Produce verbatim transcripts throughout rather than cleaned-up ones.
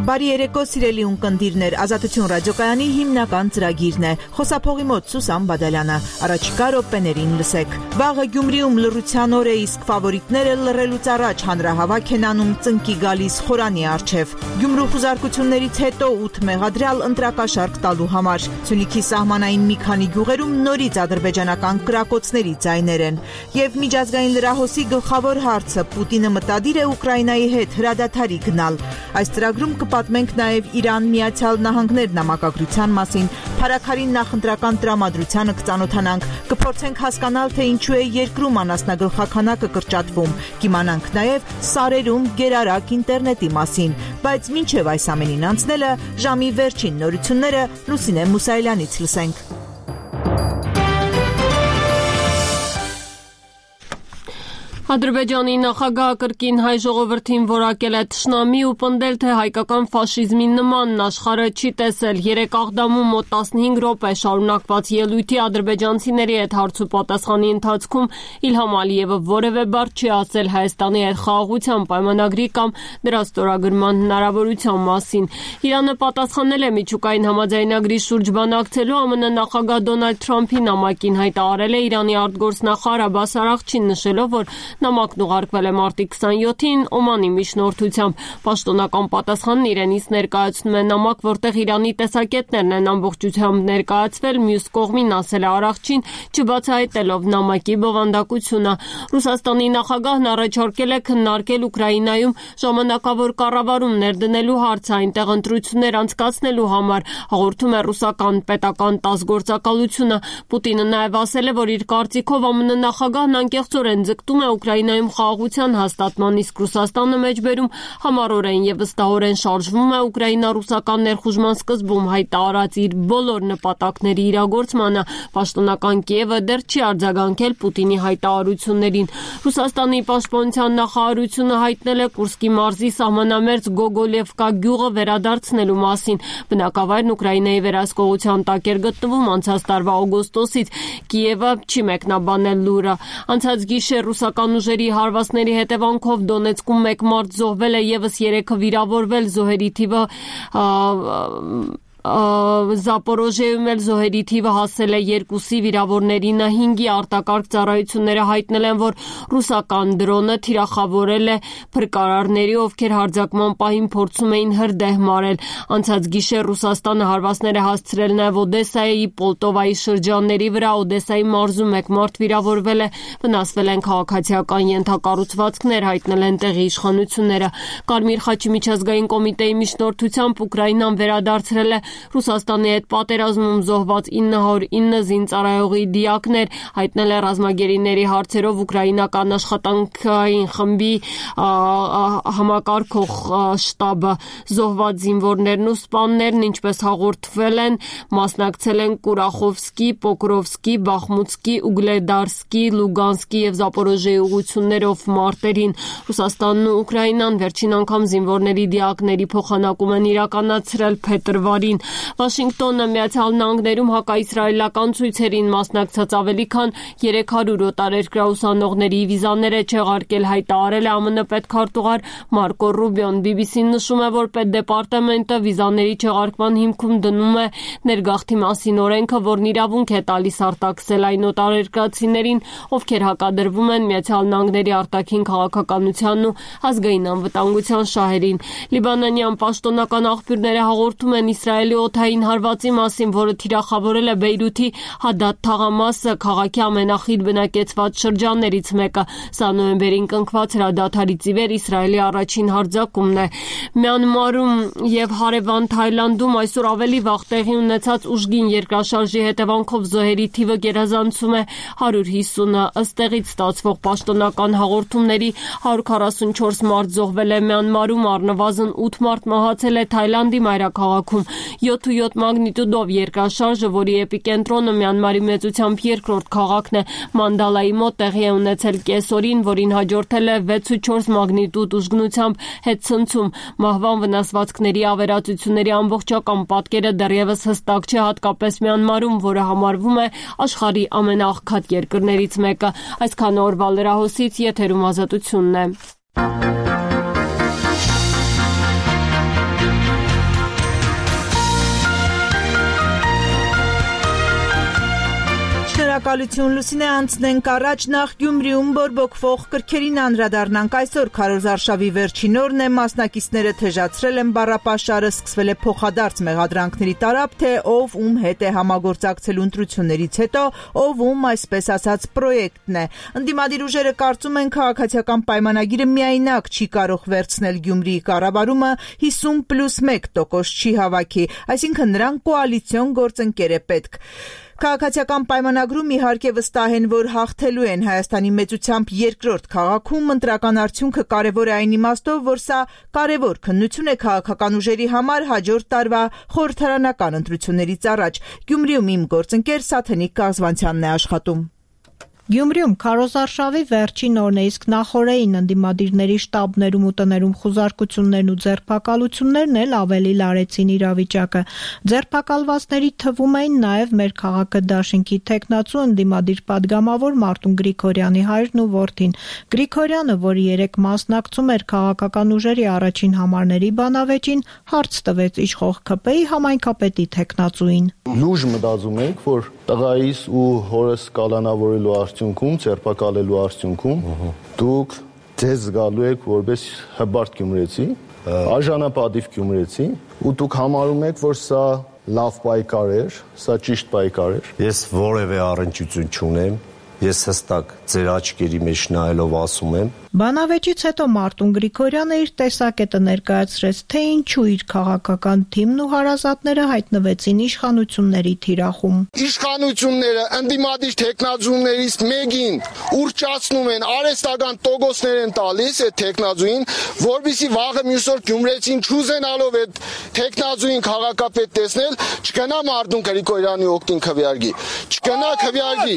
Բարի երեկո սիրելի ունկնդիրներ, Ազատություն ռադիոկայանի հիմնական ծրագիրն է։ Խոսափողի մոտ Սուսան Բադալյանը, առաջիկա րոպեներին լսեք։ Վաղը Գյումրիում լռության օր է, իսկ ֆավորիտները լռելուց առաջ հանրահավաք են անում ծնկի գալիս խորանի առջև։ Գյումրու խուզարկություններից հետո ութ մեղադրյալ ընտրակաշարք տալու համար։ Սյունիքի սահմանային մի քանի գյուղերում նորից ադրբեջանական կրակոցների ձայներ են։ Եվ միջազգային լրահոսի գլխավոր հարցը՝ Պուտինը մտադիր է Ուկրաինայի հետ հրադադարի գնալ։ Այս ծրագրում կպատմենք նաև Իրան-Միացյալ Նահանգներ նամակագրության մասին, Փարաքարին նախընտրական տրամադրությանը կծանոթանանք, կփորձենք հասկանալ, թե ինչու է երկրում անասնագլխաքանակը կրճատվում, կիմանանք նաև սարերում գերարագ ինտերնետի մասին, բայց մինչև այս ամենին անցնելը ժամի վերջին նորությունները Լուսինե Մուսայելյանից լսենք։ Ադրբեջանի նախագահը կրկին հայ ժողովրդին որակել է թշնամի ու պնդել, թե հայկական ֆաշիզմի նմանն աշխարհը չի տեսել։ Երեկ Աղդամում մոտ տասնհինգ րոպե շարունակված ելույթի ադրբեջանցիների հետ հարց ու պատասխանի ընթացքում Իլհամ Ալիևը որևէ բառ չի ասել Հայաստանի հետ խաղաղության պայմանագրի կամ դրա ստորագրման հնարավորության մասին։ Իրանը պատասխանել է միջուկային համաձայնագրի շուրջ բանակցելու ԱՄՆ նախագահ Դոնալդ Թրամփի նամակին, հայտարարել է Իրանի արտգործնախարար Աբբաս Արաղչին, նշելով, որ նամակն ուղարկվել է մարտի քսաներկուին Օմանի միջնորդությամբ։ Պաշտոնական պատասխանն իրենից ներկայացնում է նամակ, որտեղ Իրանի տեսակետներն են ամբողջությամբ ներկայացվել, մյուս կողմին ասել է Արաղչին, չբացահայտելով նամակի բովանդակությունը։ Ռուսաստանի նախագահն առաջարկել է քննարկել Ուկրաինայում ժամանակավոր կառավարում ներդնելու հարցը, այնտեղ ընտրություններ անցկացնելու համար, հաղորդում է ռուսական պետական տաս գործակալությունը։ Պուտինը նաև ասել է, որ իր կարծիքով ԱՄՆ նախագահն անկեղծորեն ձգտում է Ուկրաինայում խաղաղության հաստատման, իսկ Ռուսաստանը մեջբերում համառորեն եւ վստահորեն շարժվում է ուկրաինա-ռուսական ներխուժման սկզբում հայտարարած իր բոլոր նպատակների իրագործմանը։ Պաշտոնական Կիևը դեռ չի արձագանքել Պուտինի հայտարարություններին։ Ռուսաստանի պաշտպանության նախարարությունը հայտնել է Կուրսկի մարզի սահմանամերձ Գոգոլևկա գյուղը վերադարձնելու մասին։ Բնակավայրն Ուկրաինայի վերահսկողության տակ էր գտնվում անցած տարվա օգոստոսից։ Կիևը չի մեկնաբանել լուրը։ Անցած գիշեր ռուսական ուժերի հարվածների հետևանքով Դոնեցկում մեկ մարդ զոհվել է, ևս երեքը վիրավորվել, զոհերի թիվը Զապորոժիայում էլ զոհերի թիվը հասել է երկուսի, վիրավորներինը հինգի։ Արտակարգ ծառայությունները հայտնել են, որ ռուսական դրոնը թիրախավորել է փրկարարների, ովքեր հարձակման պահին փորձում էին հրդեհ մարել։ Անցած գիշեր Ռուսաստանը հարվածներ է հասցրել նաև Օդեսայի, Պոլտովայի շրջանների վրա։ Օդեսայի մարզում մեկ մարդ վիրավորվել է, վնասվել են քաղաքացիական ենթակառուցվածքներ, հայտնել են տեղի իշխանությունները։ Կարմիր խաչի միջազգային կոմիտեի միջնորդությամբ Ուկրաինան վերադարձրել է Ռուսաստանի հետ պատերազմում զոհված ինը հարյուր ինը զինծառայողի դիակներ, հայտնել է ռազմագերիների հարցերով ուկրաինական աշխատանքային խմբի համակարգող շտաբը։ Զոհված զինվորներն ու սպաներն, ինչպես հաղորդվել են, մասնակցել են Կուրախովսկի, Պոկրովսկի, Բախմուտսկի, Ուգլեդարսկի, Լուգանսկի եւ Զապորոժիայի ուղղություններով մարտերին։ Ռուսաստանն ու Ուկրաինան վերջին անգամ զինվորների դիակների փոխանակում են իրականացրել փետրվարին։ Վաշինգտոնը Միացյալ Նահանգներում հակաիսրայելական ցույցերին մասնակցած ավելի քան երեք հարյուր օտարերկրյա ուսանողների վիզաներ է չեղարկել, հայտարարել է ԱՄՆ պետքարտուղար Մարկո Ռուբիոն։ բի բի սին նշում է, որ պետդեպարտամենտը վիզաների չեղարկման հիմքում դնում է ներգաղթի մասին օրենքը, որն իրավունք է տալիս արտաքսել այն օտարերկրացիներին, ովքեր հակադրվում են Միացյալ Նահանգների արտաքին քաղաքականությանն ու ազգային անվտանգության շահերին։ Լիբանանյան պաշտոնական աղբյուրները հաղորդում են Իսրայելի օդային հարվածի մասին, որը թիրախավորել է Բեյրութի Հադադ թաղամասը, քաղաքի ամենախիտ բնակեցված շրջաններից մեկը։ Սա նոյեմբերին կնքված հրադադարից ի վեր Իսրայելի առաջին հարձակումն է։ Մյանմարում եւ հարևան Թայլանդում այսօր ավելի վաղ տեղի ունեցած ուժգին երկրաշարժի հետևանքով զոհերի թիվը գերազանցում է հարյուր հիսունը։ Ըստ տեղից ստացվող պաշտոնական հաղորդումների հարյուր քառասունչորս մարդ զոհվել է Մյանմարում, առնվազն ութ մարդ մահացել է Թայլանդի մայրաքաղաքում։ յոթ ու յոթ մագնիտուդով երկրաշարժը, որի էպիկենտրոնը Մյանմարի մեծությամբ երկրորդ քաղաքն է, Մանդալայի մոտ տեղի է ունեցել կեսօրին, որին հաջորդել է վեց ու չորս մագնիտուդ ուժգնությամբ հետցնցում։ Մահվան վնասվածքների ավերածությունների ամբողջական պատկերը դեռևս հստակ չէ, հատկապես Մյանմարում, որը համարվում է աշխարհի ամենաաղքատ երկրներից մեկը։ Այսքան օրվա լրահոսից եթերում Ազատությունն է։ Շնորհակալություն Լուսինե, անցնենք առաջ, նախ Գյումրիում բորբոքվող կրքերին անդրադառնանք։ Այսօր քարոզարշավի վերջին օրն է, մասնակիցները թեժացրել են բառապաշարը, սկսվել է փոխադարձ մեղադրանքների տարափ, թե ով ում հետ է համագործակցելու ընտրություններից հետո, ով ում այսպես ասած պրոյեկտն է։ Ընդդիմադիր ուժերը կարծում են, քաղաքացիական պայմանագիրը միայնակ չի կարող վերցնել Գյումրիի կառավարումը, հիսուն պլյուս մեկ տոկոս չի հավաքի, այսինքն նրան կոալիցիոն գործընկեր է պետք։ Քաղաքացիական պայմանագրում իհարկե վստահ են, որ հաղթելու են Հայաստանի մեծությամբ երկրորդ քաղաքում, ընտրական արդյունքը կարևոր է այն իմաստով, որ սա կարևոր քննություն է քաղաքական ուժերի համար հաջորդ տարվա խորհրդարանական ընտրություններից առաջ։ Գյումրիում իմ գործընկեր Սաթենիկ Կազվանցյանն է աշխատում։ Գյումրիում քարոզարշավի վերջին օրն է, իսկ նախօրեին ընդդիմադիրների շտաբներում ու տներում խուզարկություններն ու ձերբակալություններն էլ ավելի լարեցին իրավիճակը։ Ձերբակալվածների թվում էին նաև մեր քաղաքը դաշինքի թեկնածու ընդդիմադիր падգամավոր Մարտուն Գրիգորյանի հայրն ու որդին։ Գրիգորյանը, որը երեկ մասնակցում էր քաղաքական ուժերի առաջին համարների բանավեճին, հարց տվեց իշխող ՔՊ-ի համայնքապետի թեկնածուին։ Լուժ մտածում եք, որ տղայիս ու հորս կալանավորելու արդյունքում, ձերբակալելու արդյունքում դուք ձեզ զգալու եք որպես հբարտ գյումրեցի, արժանապատիվ գյումրեցի, ու դուք համարում եք, որ սա լավ պայքար էր, սա ճիշտ պայքար էր։ Ես որևէ առնչություն չունեմ, ես հստակ ձեր աչքերի մեջ նայելով ասում եմ։ Բանավեճից հետո Մարտուն Գրիգորյանը իր տեսակետը ներկայացրեց, թե ինչու իր քաղաքական թիմն ու հարազատները հայտնվեցին իշխանությունների թիրախում։ Իշխանությունները ընդդիմադիր թեկնածուներից մեկին ուրճացնում են, արհեստական տոկոսներ են տալիս այդ թեկնածուին, որպեսզի վաղը մյուս օր գյումրեցին չուզենալով այդ թեկնածուին քաղաքապետ տեսնել, չգնա Մարտուն Գրիգորյանի օգտին քվեարկի, չգնա քվեարկի։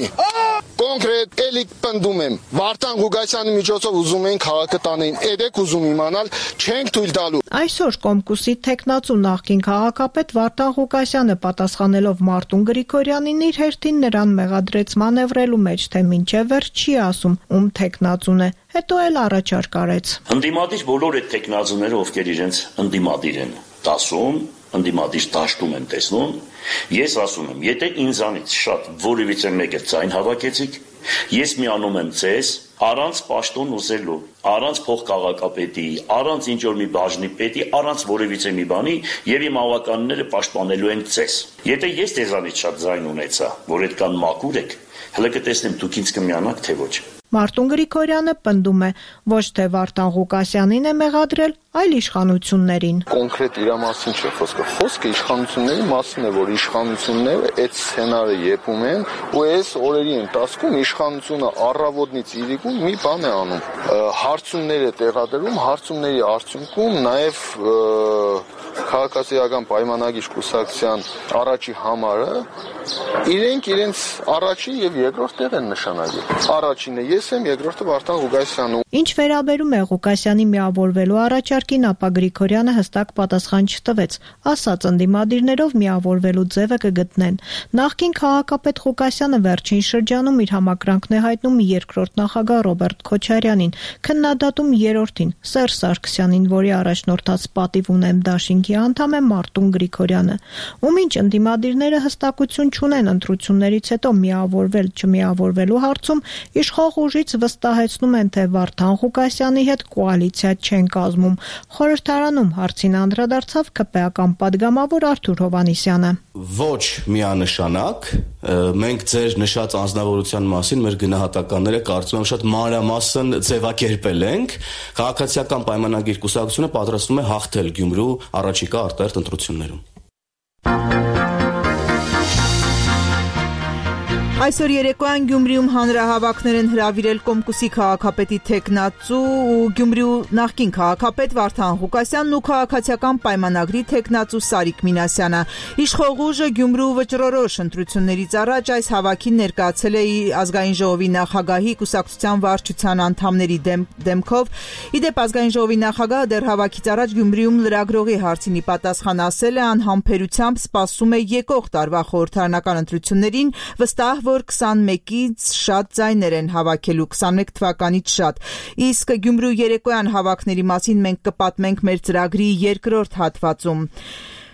Կոնկրետ էլի պնդում եմ, Վարդան Ղուկասյանի միջոցով ուզում են քաղաքը տանեն, edek ուզում իմանալ, չենք թույլ տալու։ Այսօր Կոմկուսի թեկնածու նախկին քաղաքապետ Վարդան Ղուկասյանը պատասխանելով Մարտուն Գրիգորյանին իր հերթին նրան մեղադրեց մանևրելու մեջ, թե մինչև վերջ չի ասում, ում թեկնածուն է, հետո էլ առաջարկ արեց։ Ընդդիմադիր բոլոր այդ թեկնածուները, ովքեր իրենց ընդդիմադիր են դասում, ընդդիմադիր դաշտում են տեսնում, ես ասում եմ, եթե ինձանից շատ որևիցե մեկը ձայն հավաքեցիք, ես միանում եմ ձեզ առանց պաշտոն ուզելու, առանց փոխքաղաքապետի, առանց ինչ-որ մի բաժնի պետի, առանց որևիցե մի բանի, եւ իմ ավականները պաշտպանելու են ձեզ։ Եթե ես ձեզանից շատ ձայն ունեցա, որ այդքան մաքուր եք, հələ կտեսնեմ դուք ինձ կմիանաք, թե ոչ։ Մարտուն Գրիգորյանը պնդում է, ոչ թե Վարդան Ղուկասյանին է մեղադրել, այլ իշխանություններին։ Կոնկրետ իր մասին չէ խոսքը, խոսքը իշխանությունների մասին է, որ իշխանությունները այդ սցենարը եպում են, ու այս օրերի ընթացքում իշխանությունը առավոտից իրիկուն մի բան է անում, հարցումներ է տեղադրում, հարցումների արդյունքում նաև քաղաքացիական պայմանագիր կուսակցության առաջի համարը իրենք իրենց առաջի եւ երկրորդ տեղ են նշանակել։ Առաջինը ես եմ, երկրորդը Վարդան Ղուկասյանը։ Ինչ վերաբերում է Ղուկասյանի միավորվելու առաջարկին, ապա Գրիգորյանը հստակ պատասխան չտվեց, ասաց ընդդիմադիրներով միավորվելու ձևը կգտնեն։ Նախկին քաղաքապետ Ղուկասյանը վերջին շրջանում իր համակրանքն է հայտնում երկրորդ նախագահ Ռոբերտ Քոչարյանին, քննադատում երրորդին Սերժ Սարգսյանին, որի առաջնորդած պատիվ ունեմ դաշինքի անդամ է Մարտուն Գրիգորյանը, ում ինչ ընդդիմադիրները հստակություն չունեն ընտրություններից հետո միավորվել չմիավորվելու հարցում, իշխող ուժից վստահեցնում են, թե Վարդան Ղուկասյանի հետ կոալիցիա չեն կազմում։ Խորհրդարանում հարցին անդրադարձավ ԿՊ-ական падգամավոր Արթուր Հովհաննիսյանը։ Ոչ միանշանակ, մենք ձեր նշած անձնավորության մասին մեր գնահատականները կարծում եմ շատ մանրամասն ձևակերպել ենք։ Քաղաքացիական պայմանագիր կուսակցությունը պատրաստվում է հաղթել Գյումրու առաջիկա արտահերթ ընտրություններում։ Այսօր երեկոյան Գյումրիում հանրահավաքներ են հրավիրել Կոմկուսի քաղաքապետի թեկնածու ու Գյումրիու նախկին քաղաքապետ Վարդան Ղուկասյանն ու քաղաքացիական պայմանագրի թեկնածու Սարիկ Մինասյանը։ Իշխող ուժը Գյումրու վճռորոշ ընտրություններից առաջ այս հավաքին ներկայացել է ազգային ժողովի նախագահի կուսակցության վարչության անդամների դեմ, դեմքով։ Իդեպ ազգային ժողովի նախագահը դեռ հավաքից առաջ Գյումրիում լրագրողի հարցին ի պատասխան ասել է, անհամբերությամբ սպասում է եկող տարվա խորհրդարանական ընտրություններին, վստահ որ քսանմեկից շատ ձայներ են հավաքելու, քսանմեկ թվականից շատ։ Իսկ Գյումրու երեկոյան հավաքների մասին մենք կպատմենք մեր ծրագրի երկրորդ հատվածում։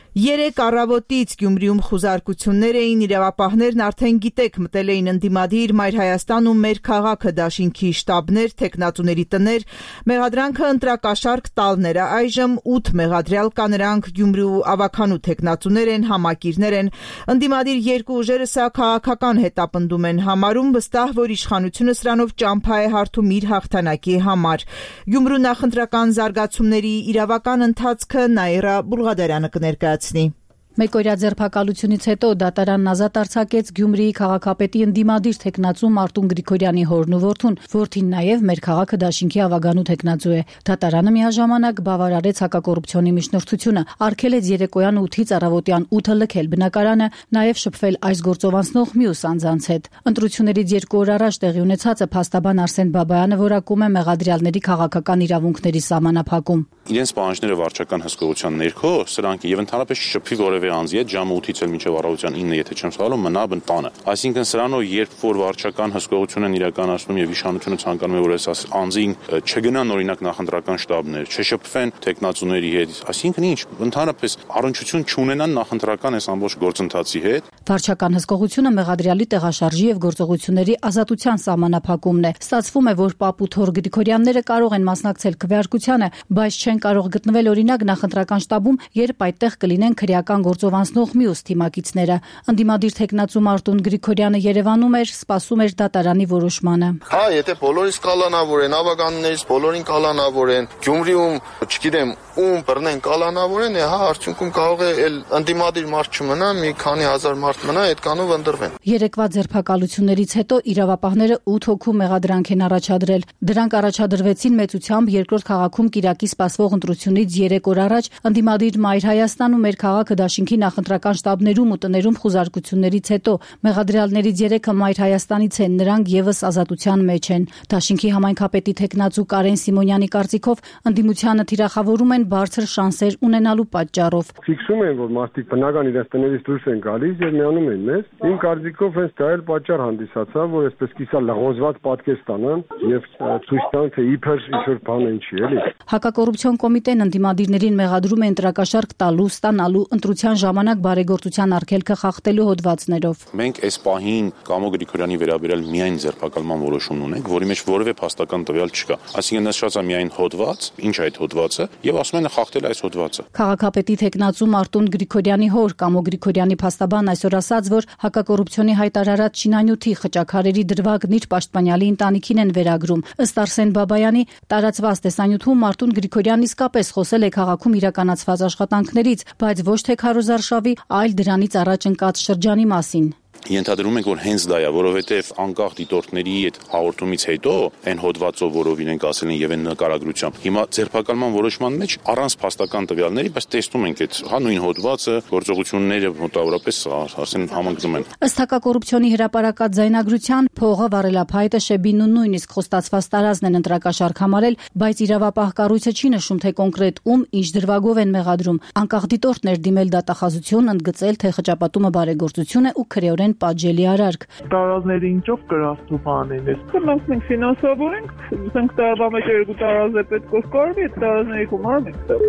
Երեք առավոտից Գյումրիում խուզարկություններ էին, իրավապահներն արդեն գիտեք մտել էին ընդդիմադիր Մայր Հայաստան ու Մեր քաղաքը դաշինքի շտաբներ, թեկնածուների տներ, մեղադրանքը ընտրակաշարք տալն էր, այժմ ութ մեղադրյալ կա, նրանք Գյումրիու ավականու թեկնածուներ են, համակիրներ են, ընդդիմադիր երկու ուժերը սա քաղաքական հետապնդում են համարում, վստահ, որ իշխանությունը սրանով ճամփա է հարթում իր հաղթանակի համար։ Գյումրու նախընտրական զարգացումների իրավական ընթացքը Նաիրա Բուլղադարյանը կներկայացնի։ Մեկօրյա ձերբակալությունից հետո դատարանն ազատ արձակեց Գյումրիի քաղաքապետի ընդդիմադիր թեկնածու Մարտուն Գրիգորյանի հորն ու որդուն, որդին նաև Մեր քաղաքը դաշինքի ավագանու թեկնածու է։ Դատարանը միաժամանակ բավարարեց հակակոռուպցիոնի միջնորդությունը, արգելեց երեկոյան ութից առավոտյան ութը լքել բնակարանը, նաև շփվել այս գործով անցնող մյուս անձանց հետ։ Ընտրություններից երկու օր առաջ տեղի ունեցածը փաստաբան Արսեն Բաբայանը որակում է մեղադրյալների քաղաքական իրավունքների սահմանափակում։ Իրենց պահանջները վարչական հսկողության ներքո սրանք եւ ընդհանրապես շփվի որևէ անձի հետ ժամը ութից էլ մինչև առավոտյան ինը, եթե չեմ սխալվում, մնա բնտանը։ Այսինքն սրանով երբ որ վարչական հսկողություն են իրականացնում եւ իշխանությունը ցանկանում է որ այս անձին չգնան օրինակ նախընտրական շտաբներ, չշփվեն տեխնացուների հետ, այսինքն ինչ, ընդհանրապես առնչություն չունենան նախընտրական այս ամբողջ գործընթացի հետ։ Վարչական հսկողությունը մեղադրյալի տեղաշարժի եւ գործողությունների ազատության սահմանափակումն է։ Ստացվում է, որ Պապ ու Թոր Գրիգորյանները կարող են մասնակցել քվեարկությանը, բայց չեն կարող գտնվել օրինակ նախընտրական շտաբում, երբ այդտեղ կլինեն քրեական գործով անցնող մյուս թիմակիցները։ Ընդդիմադիր թեկնածու Մարտուն Գրիգորյանը Երևանում էր, սպասում էր դատարանի որոշմանը։ Հա, եթե բոլորից կալանավոր են, ավականներից բոլորին կալանավոր են, Գյումրիում, չգիտեմ, ում բռնեն կալանավոր են, հա, արդյունքում կարող է էլ ընդդիմադիր մարդ չմնա, մի քանի հազար մարդ մնա, այդքանով ընտրվեն։ Երեկվա ձերբակալություններից հետո իրավապահները ութ հոգու մեղադրանք են առաջադրել։ Դրանք առաջադրվեցին մեծությամբ երկրորդ քաղաքում Կիրակի սպասվող ընտրությունից երեք օր առաջ ընդդիմադիր Մայր Հայաստան ու Մեր քաղաքը դաշինքի նախընտրական շտաբներում ու տներում խուզարկություններից հետո մեղադրյալներից երեքը Մայր Հայաստանից են, նրանք եւս ազատության մեջ են։ Դաշինքի համայնքապետի թեկնածու Կարեն Սիմոնյանի կարծիքով ընդդիմությանը թիրախավորում են բարձր շանսեր ունենալու պատճառով։ Ֆիքսում են, որ մարդիկ բնական իրենց տներից դուրս են գալիս եւ միանում են մեզ։ Իմ կարծիքով հենց դա էլ պատճառ հանդիսացավ, որ այսպես կիսա լղոզված պատկեր ստանան եւ ցույց տան, թե իբր ինչ-որ բան են չի, էլի։ Հակակոռուպցիոն կոմիտեն ընդդիմադիրներին մեղադրում է ընտրակաշարք տալու, ստանալու, ընտրության ժամանակ բարեգործության արգելքը խախտելու հոդվածներով։ Մենք այս պահին Կամո Գրիգորյանի վերաբերյալ միայն ձերբակալման որոշում ունենք, որի մեջ որևէ փաստական տվյալ չկա։ Այսինքն նշված է միայն հոդված, ինչ է այդ հոդվածը, եւ ասում են խախտել այս հոդվածը։ Քաղաքապետի թեկնածու Մարտուն Գրիգորյանի հոր Կամո Գրիգորյանի փաստաբան այսօր ասաց, որ հակակոռուպցիոնի հայտարարած շինանյութի խճաքարերի դրվագն իր պաշտպանյալի ընտանիքին են վերագրում։ Ըստ Արսեն Բաբայանի, տարածված տեսանյութում Մարտուն Գրիգորյանն իսկապես խոսել է քաղաքում իրականացված աշխատանքներից, բայց ոչ թե քարոզարշավի, այլ դրանից առաջ ընկած շրջանի մասին։ Ենթադրում ենք, որ հենց դա է, որովհետև անկախ դիտորդների այդ հաղորդումից հետո այն հոդվածով, որով իրենք ասել են եւ այն նկարագրությամբ, հիմա ձերբակալման որոշման մեջ առանց փաստական տվյալների, բայց տեսնում ենք այդ հա նույն հոդվածը, գործողությունները մոտավորապես ասեն համընկնում են։ Ըստ հակակոռուպցիոնի հրապարակած ձայնագրության փողը, վարելափայտը, շեբին ու նույնիսկ խոստացված տարածքն են ընտրակաշարք համարել, բայց իրավապահ կառույցը չի նշում, թե կոնկրետ ում ինչ դրվագով են մեղադրում։ Անկախ դիտորդներ դիմել դատախազություն, ընդգծել, թե խճապատումը բարեգործություն է ու քրեորեն պատժելի արարք։ Տարազները ինչով կրաստու բան են։ Մենք մենք ֆինանսավորենք, ասենք տարվա մեջ երկու տարազ է պետք է կարվի, այդ տարազների գումարը մենք տա։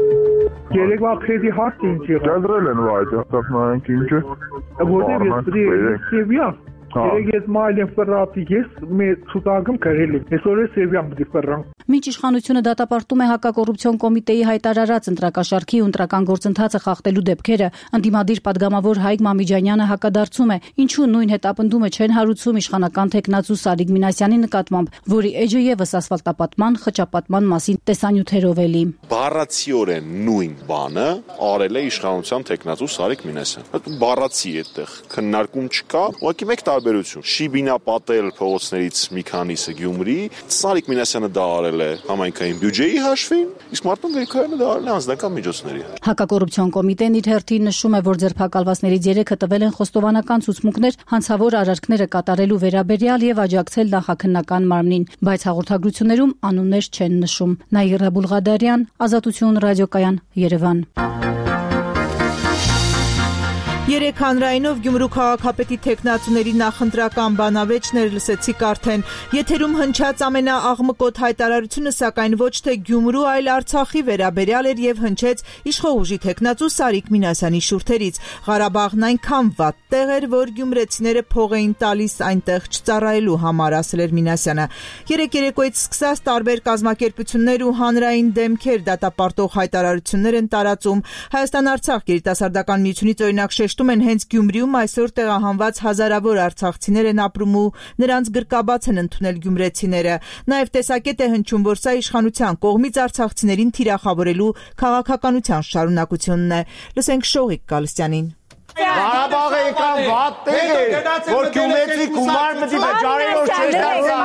Երեկվա քրեդի հարցը ինչ եղավ։ Դրել են վայ, դեռ նայենք ինչը։ Որտեղ ես դրի Երեք ես մայլեն ֆրատի ես մեր ցուցակում գրել եմ։ Այսօր է Սերբիան դի ֆրանկ։ Մինչ իշխանությունը դատապարտում է հակակոռուպցիոն կոմիտեի հայտարարած ընտրակաշարքի ու ընտրական գործընթացը խախտելու դեպքերը, ընդդիմադիր падգամավոր Հայկ Մամիջանյանը հակադարձում է, ինչու նույն հետապնդումը չեն հարուցում իշխանական թեկնածու Սարիկ Մինասյանի նկատմամբ, որի էջը եւս ասֆալտապատման, խճապատման մասին տեսանյութերով էլի։ Բառացիորեն նույն բանը արել է իշխանության թեկնածու Սարիկ Մինասյանը։ Բառացի այդտեղ քննարկում չկա, ուղղակի մեկ տարբերություն։ Շիբինա պատել փողոցներից մի քանիսը Գյումրի, Սարիկ Մինասյանը դա արել է համայնքային բյուջեի հաշվին, իսկ Մարտուն Գրիգորյանը դա արել է անձնական միջոցների։ Հակակոռուպցիոն կոմիտեն իր հերթին նշում է, որ ձերբակալվածներից երեքը տվել են խոստովանական ցուցմունքներ հանցավոր արարքները կատարելու վերաբերյալ եւ աջակցել նախաքննական մարմնին, բայց հաղորդագրություններում անուններ չեն նշում։ Նաիրա Բուլղադարյան, Ազատություն ռադիոկայան, Երևան։ Երեք հանրայինով Գյումրու քաղաքապետի թեկնածուների նախընտրական բանավեճներ լսեցիք արդեն։ Եթերում հնչած ամենաաղմկոտ հայտարարությունը սակայն ոչ թե Գյումրու, այլ Արցախի վերաբերյալ էր եւ հնչեց իշխող ուժի թեկնածու Սարիկ Մինասյանի շուրթերից։ Ղարաբաղն այնքան վատ տեղ էր, որ գյումրեցիները փող էին տալիս այնտեղ չծառայելու համար, ասել էր Մինասյանը։ Երեք երեկոյից սկսած տարբեր կազմակերպություններ ու հանրային դեմքեր դատապարտող հայտարարություններ են տարածում։ Հայաստան-Արցախ գերիտասարդական միությունից օրինակ շեշտում են հենց Գյումրիում այսօր տեղահանված հազարավոր արցախցիներ են ապրում ու նրանց գրկաբաց են ընդունել գյումրեցիները։ Նաև տեսակետ է հնչում, որ սա իշխանության կողմից արցախցիներին թիրախավորելու քաղաքականության շարունակությունն է։ Լսենք Շողիկ Գալստյանին։ Ղարաբաղը եկան վատ տեղ է, որ գյումրեցի գումար մտի վճարելով չէր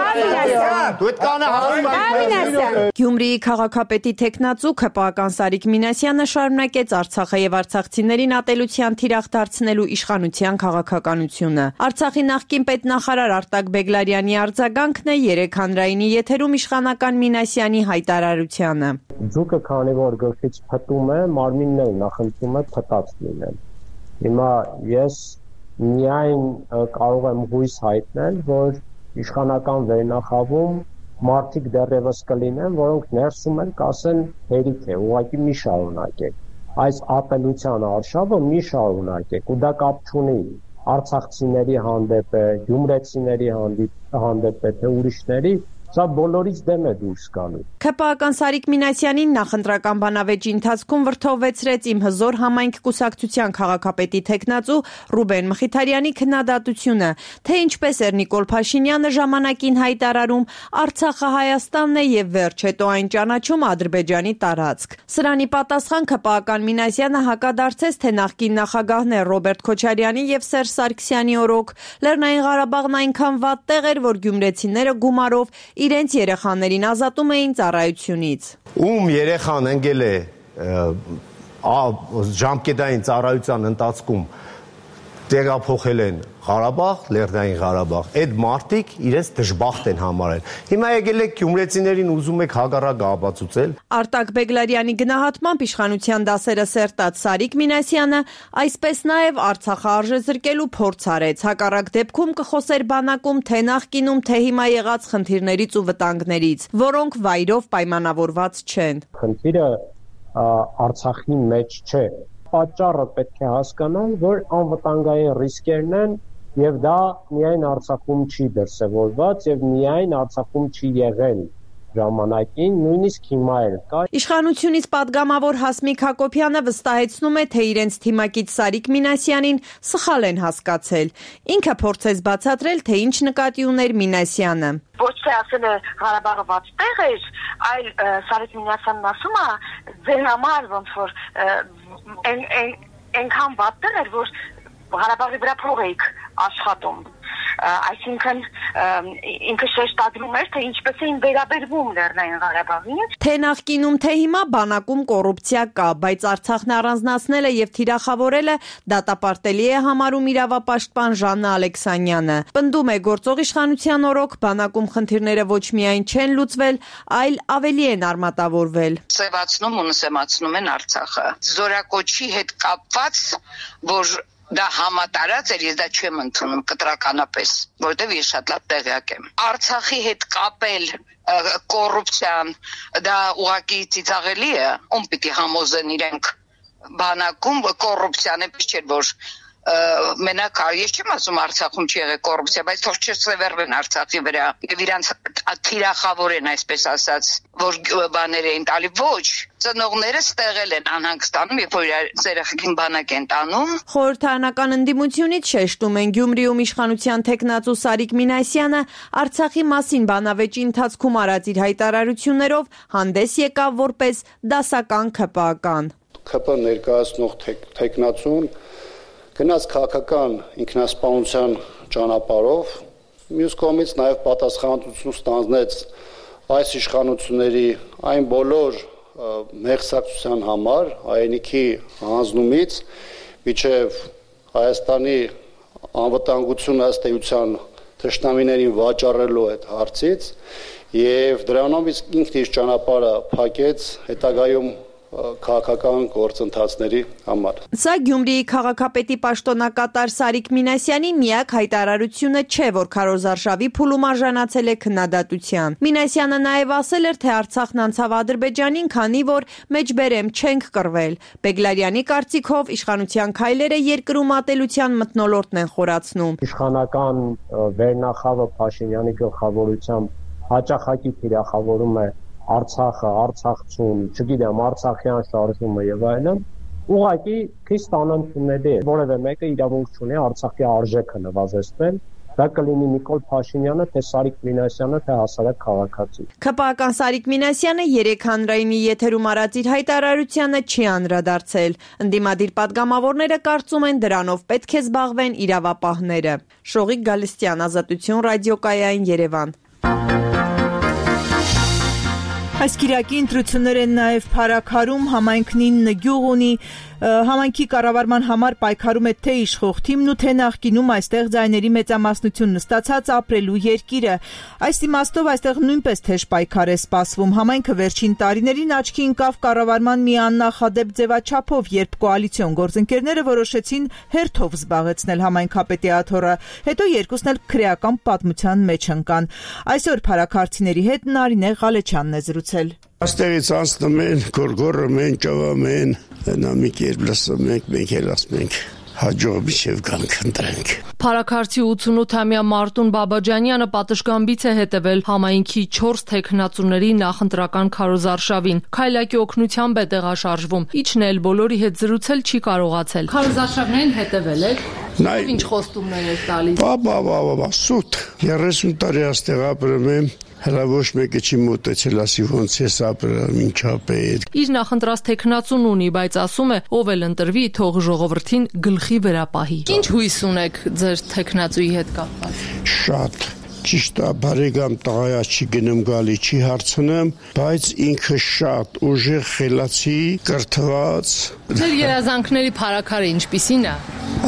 դարձան։ Դու այդ կանը հասկանում։ Գյումրիի քաղաքապետի թեկնածու ՔՊԱ-ական Սարիկ Մինասյանը շարունակեց Արցախը եւ արցախցիներին ատելության թիրախ դարձնելու իշխանության քաղաքականությունը։ Արցախի նախկին պետնախարար Արտակ Բեգլարյանի արձագանքն է երեք հանրայինի եթերում իշխանական Մինասյանի հայտարարությանը։ Ձուկը քանի որ գլխից փտում է, մարմինն էլ նախընտրում է փտած լինել։ Հիմա ես միայն կարող եմ հույս հայտնել, որ իշխանական վերնախավում մարդիկ դեռևս կլինեն, որոնք ներսում են կասեն հերիք է, ուղղակի մի շարունակեք։ Այս ատելության արշավը մի շարունակեք, ու դա կապ չունի արցախցիների հանդեպ է, գյումրեցիների հանդեպ է, թե ուրիշների, սա բոլորից դեմ է դուրս գալու։ ՔՊԱ-ական Սարիկ Մինասյանին նախընտրական բանավեճի ընթացքում վրթովվեցրեց Իմ հզոր համայնք կուսակցության քաղաքապետի թեկնածու Ռուբեն Մխիթարյանի քննադատությունը, թե ինչպես էր Նիկոլ Փաշինյանը ժամանակին հայտարարում Արցախը Հայաստանն է եւ վերջ հետո այն ճանաչում Ադրբեջանի տարածք։ Սրանի պատասխան ՔՊԱ-ական Մինասյանը հակադարձեց, թե նախկին նախագահներ Ռոբերտ Քոչարյանի եւ Սերժ Սարգսյանի օրոք Լեռնային Ղարաբաղն այնքան վատ տեղ էր, որ գյումրեցիները գումարով իրենց երեխաներին ազատում էին ծառայությունից։ Ում երեխան ընկել է ժամկետային ծառայության ընթացքում տեղափոխել են Ղարաբաղ, Լեռնային Ղարաբաղ, այդ մարդիկ իրենց դժբախտ են համարել։ Հիմա եկել եք գյումրեցիներին ուզում եք հակառակը ապացուցել։ Արտակ Բեգլարյանի գնահատմամբ իշխանության դասերը սերտած Սարիկ Մինասյանը այսպես նաև Արցախը արժեզրկելու փորձ արեց։ Հակառակ դեպքում կխոսեր բանակում թե նախկինում, թե հիմա եղած խնդիրներից ու վտանգներից, որոնք վայրով պայմանավորված չեն։ Խնդիրը Արցախի մեջ չէ։ Պատճառը պետք է հասկանալ, որ անվտանգային ռիսկերն են եւ դա միայն Արցախում չի դրսևորված եւ միայն Արցախում չի եղել ժամանակին, նույնիսկ հիմա էլ կա։ Իշխանությունից падգամավոր Հասմիկ Հակոբյանը վստահեցնում է, թե իրենց թիմակից Սարիկ Մինասյանին սխալ են հասկացել։ Ինքը փորձեց բացատրել, թե ինչ նկատի ուներ Մինասյանը։ Ոչ թե ասել է Ղարաբաղը վատ տեղ էր, այլ Սարիկ Մինասյանն ասում է ձեր համար ոնց որ այնքան վատ տեղ էր, որ Ղարաբաղի վրա փող էիք աշխատում։ Այսինքն ինքը շեշտադրում էր, թե ինչպես էին վերաբերվում Լեռնային Ղարաբաղին։ Թե նախկինում, թե հիմա բանակում կոռուպցիա կա, բայց Արցախն առանձնացնելը եւ թիրախավորելը դատապարտելի է համարում իրավապաշտպան Ժաննա Ալեքսանյանը։ Պնդում է, գործող իշխանության օրոք բանակում խնդիրները ոչ միայն չեն լուծվել, այլ ավելի են արմատավորվել։ Սևացնում ու նսեմացնում են Արցախը։ Զորակոչի հետ կապված, որ դա համատարած էր, ես դա չեմ ընդունում կտրականապես, որովհետև ես շատ լավ տեղյակ եմ։ Արցախի հետ կապել կոռուպցիան, դա ուղղակի ծիծաղելի է, ում պիտի համոզեն իրենք բանակում կոռուպցիան էպես չէր, որ մենակ ես չեմ ասում Արցախում չի եղել կոռուպցիա, բայց թող չսևեռվեն Արցախի վրա եւ իրանց թիրախավորեն, այսպես ասած, որ բաներ էին տալի, ոչ, ծնողները ստեղել են անհանգստանում, երբ որ իրենց երեխեքին բանակ են տանում։ Խորհրդարանական ընդդիմությունից շեշտում են Գյումրիում իշխանության թեկնածու Սարիկ Մինասյանը Արցախի մասին բանավեճի ընթացքում արած իր հայտարարություններով հանդես եկավ որպես դասական ՔՊԱ-ական։ ՔՊ ներկայացնող թեկնածուն գնաց քաղաքական ինքնասպանության ճանապարհով, մյուս կողմից նաև պատասխանատվություն ստանձնեց այս իշխանությունների այն բոլոր մեղսակցության համար, հայրենիքի հանձնումից մինչև Հայաստանի անվտանգությունը ըստ էության թշնամիներին վաճառելու այդ հարցից եւ դրանով ինքն իր ճանապարհը փակեց հետագայում քաղաքական գործընթացների համար։ Սա Գյումրիի քաղաքապետի պաշտոնակատար Սարիկ Մինասյանի միակ հայտարարությունը չէ, որ քարոզարշավի փուլում արժանացել է քննադատության։ Մինասյանը նաև ասել էր, թե Արցախն անցավ Ադրբեջանին, քանի որ մեջբերեմ չենք կռվել։ Բեգլարյանի կարծիքով իշխանության քայլերը երկրում ատելության մթնոլորտն են խորացնում։ Իշխանական վերնախավը Փաշինյանի գլխավորությամբ հաճախակի թիրախավորում է Արցախը, Արցախցուն, չգիտեմ, Արցախյան շարժումը եւ այլն, ուղղակի քիչ ստանանությունների է, որևէ մեկը իրավունք չունի Արցախի արժեքը նվազեցնել, դա կլինի Նիկոլ Փաշինյանը, թե Սարիկ Մինասյանը, թե հասարակ քաղաքացի։ ՔՊԱ-ական Սարիկ Մինասյանը երեք հանրայինի եթերում արած իր հայտարարությանը չի անդրադարձել։ Ընդդիմադիր պատգամավորները կարծում են դրանով պետք է զբաղվեն իրավապահները։ Շողիկ Գալստյան, Ազատություն ռադիոկայային, Երևան։ Այս կիրակի ընտրություններ են նաև Փարաքարում, համայնքն ինը գյուղ ունի, համայնքի կառավարման համար պայքարում է թե իշխող թիմն ու թե նախկինում այստեղ ձայների մեծամասնություն նստացած ապրելու երկիրը։ Այս իմաստով այստեղ նույնպես թեժ պայքար է սպասվում։ Համայնքը վերջին տարիներին աչքի ընկավ կառավարման մի աննախադեպ ձևաչափով, երբ կոալիցիոն գործընկերները որոշեցին հերթով զբաղեցնել համայնքապետի աթոռը, հետո երկուսն էլ քրեական պատմության մեջ ընկան։ Այսօր փարաքարցիների հետ Նարինե Ղալեչյանն է զրուցել։ Աստեղից անցնում են, գորգորում են, ճավում են, նա մի կերպ լսում ենք, մենք էլ ասում ենք հաջող միջև կանք ընտրենք։ Փարաքարցի ութանութամյա Մարտուն Բաբաջանյանը պատշգամբից է հետևել համայնքի չորս թեկնածուների նախընտրական քարոզարշավին։ Քայլակի օգնությամբ է տեղաշարժվում։ Իջնել բոլորի հետ զրուցել չի կարողացել։ Քարոզարշավներին հետևել եք։ Ինչ խոստումներ եք տալիս։ Բա բա բա բա սուտ երեսուն տարի աստեղ ապրում եմ։ Հələ ոչ մեկը չի մոտեցել, ասի ոնց ես ապրել, ինչապետ։ Իր նախընտրած թեկնածուն ունի, բայց ասում է, ով էլ ընտրվի, թող ժողովրդին գլխի վրա պահի։ Ինչ հույս ունեք ձեր թեկնածուի հետ կապված։ Շատ ճիշտ է, բարեկամ տղայա չի գնում գալի, չի հարցնում, բայց ինքը շատ ուժեղ, խելացի, կրթված։ Ձեր երազանքների փարաքարը ինչպիսին է։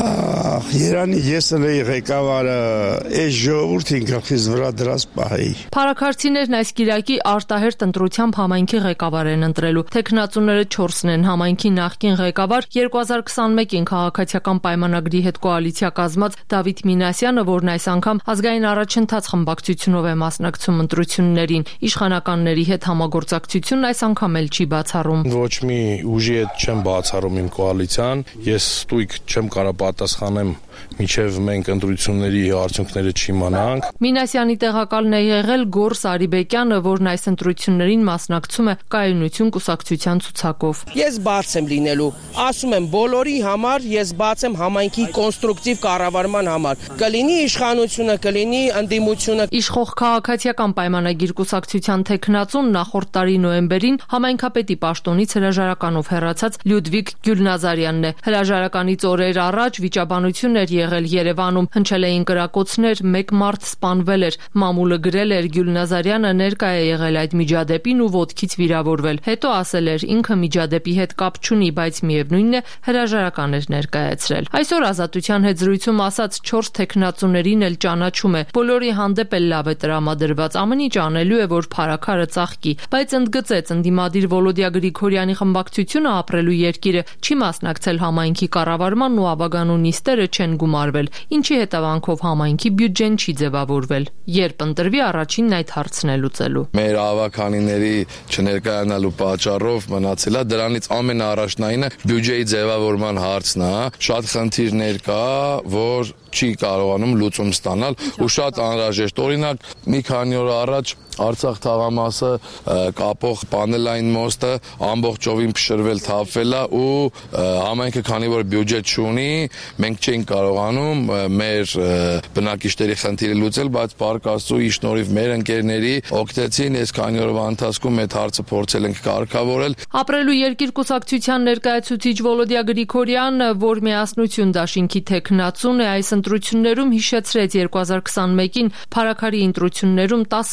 Ահ, Երանի ես էլ էի ղեկավարը, այս ժողովրդին գլխիս վրա դրած պահի։ Փարաքարցիներն այս կիրակի արտահերթ ընտրությամբ համայնքի ղեկավար են ընտրելու։ Թեկնածուները չորսն են, համայնքի նախկին ղեկավար երկու հազար քսանմեկին քաղաքացիական պայմանագրի հետ կոալիցիա կազմած Դավիթ Մինասյանը, որն այս անգամ ազգային առաջընթաց խմբակցությունով է մասնակցում ընտրություններին։ Իշխանականների հետ համագործակցությունն այս անգամ էլ չի բացառում։ Ոչ մի ուժի հետ չեմ բացառում իմ կոալիցիան, ես ստույգ չեմ կարող պատասխանեմ, մինչև մենք ընտրությունների արդյունքները չիմանանք։ Մինասյանի տեղակալն է եղել Գոռ Սարիբեկյանը, որն այս ընտրություններին մասնակցում է կայունություն կուսակցության ցուցակով։ Ես բաց եմ լինելու, ասում եմ բոլորի համար, ես բաց եմ համայնքի կոնստրուկտիվ կառավարման համար։ Կլինի իշխանությունը, կլինի ընդդիմությունը։ Իշխող քաղաքացիական պայմանագիր կուսակցության թեկնածուն նախորդ տարի նոյեմբերին համայնքապետի պաշտոնից հրաժարականով հեռացած Լյուդվիգ Գյուլնազարյանն է։ Հրաժարականից օրեր առաջ վիճաբանություն էր եղել Երևանում, հնչել էին կրակոցներ, մեկ մարդ սպանվել էր։ Մամուլը գրել էր Գյուլնազարյանը ներկա է եղել այդ միջադեպին ու ոտքից վիրավորվել։ Հետո ասել էր ինքը միջադեպի հետ կապ չունի, բայց միևնույնն է հրաժարական էր ներկայացրել։ Այսօր Ազատության հետ զրույցում ասած չորս թեկնածուներին էլ ճանաչում է։ Բոլորի հանդեպ էլ լավ է տրամադրված, ամեն ինչ անելու է, որ փարաքարը ծաղկի, բայց ընդգծեց ընդդիմադիր Վոլոդիա Գրիգորյանի խմբակցությունը ապրելու երկիրը չի մասնակցել համայնքի կառավարման ու ավագանու նիստերը չեն գումարվել, ինչի հետևանքով համայնքի բյուջեն չի ձևավորվել։ Երբ ընտրվի, առաջինն այդ հարցն է լուծելու։ Մեր ավականիների չներկայանալու պատճառով մնացել է, դրանից ամենաառաջնայինը բյուջեի ձևավորման հարցն է։ Շատ խնդիրներ կա, որ չի կարողանում լուծում ստանալ ու շատ անհրաժեշտ։ Օրինակ, մի քանի օր առաջ Արցախ թաղամասը կապող պանելային մոստը ամբողջովին փշրվել, թափվել է ու համայնքը քանի որ բյուջետ չունի, մենք չենք կարողանում մեր բնակիչների խնդիրը լուծել, բայց Փառք Աստծո շնորհիվ մեր ընկերների օգնեցին, այս քանի օրվա ընթացքում այդ հարցը փորձել ենք կարգավորել։ Ապրելու երկիր կուսակցության ներկայացուցիչ Վոլոդիա Գրիգորյանը, որ միասնություն դաշինքի թեկնածուն է, այս ընտրություններում հիշեցրեց երկու հազար քսանմեկին փարաքարի ընտրություններում տասը մանդատ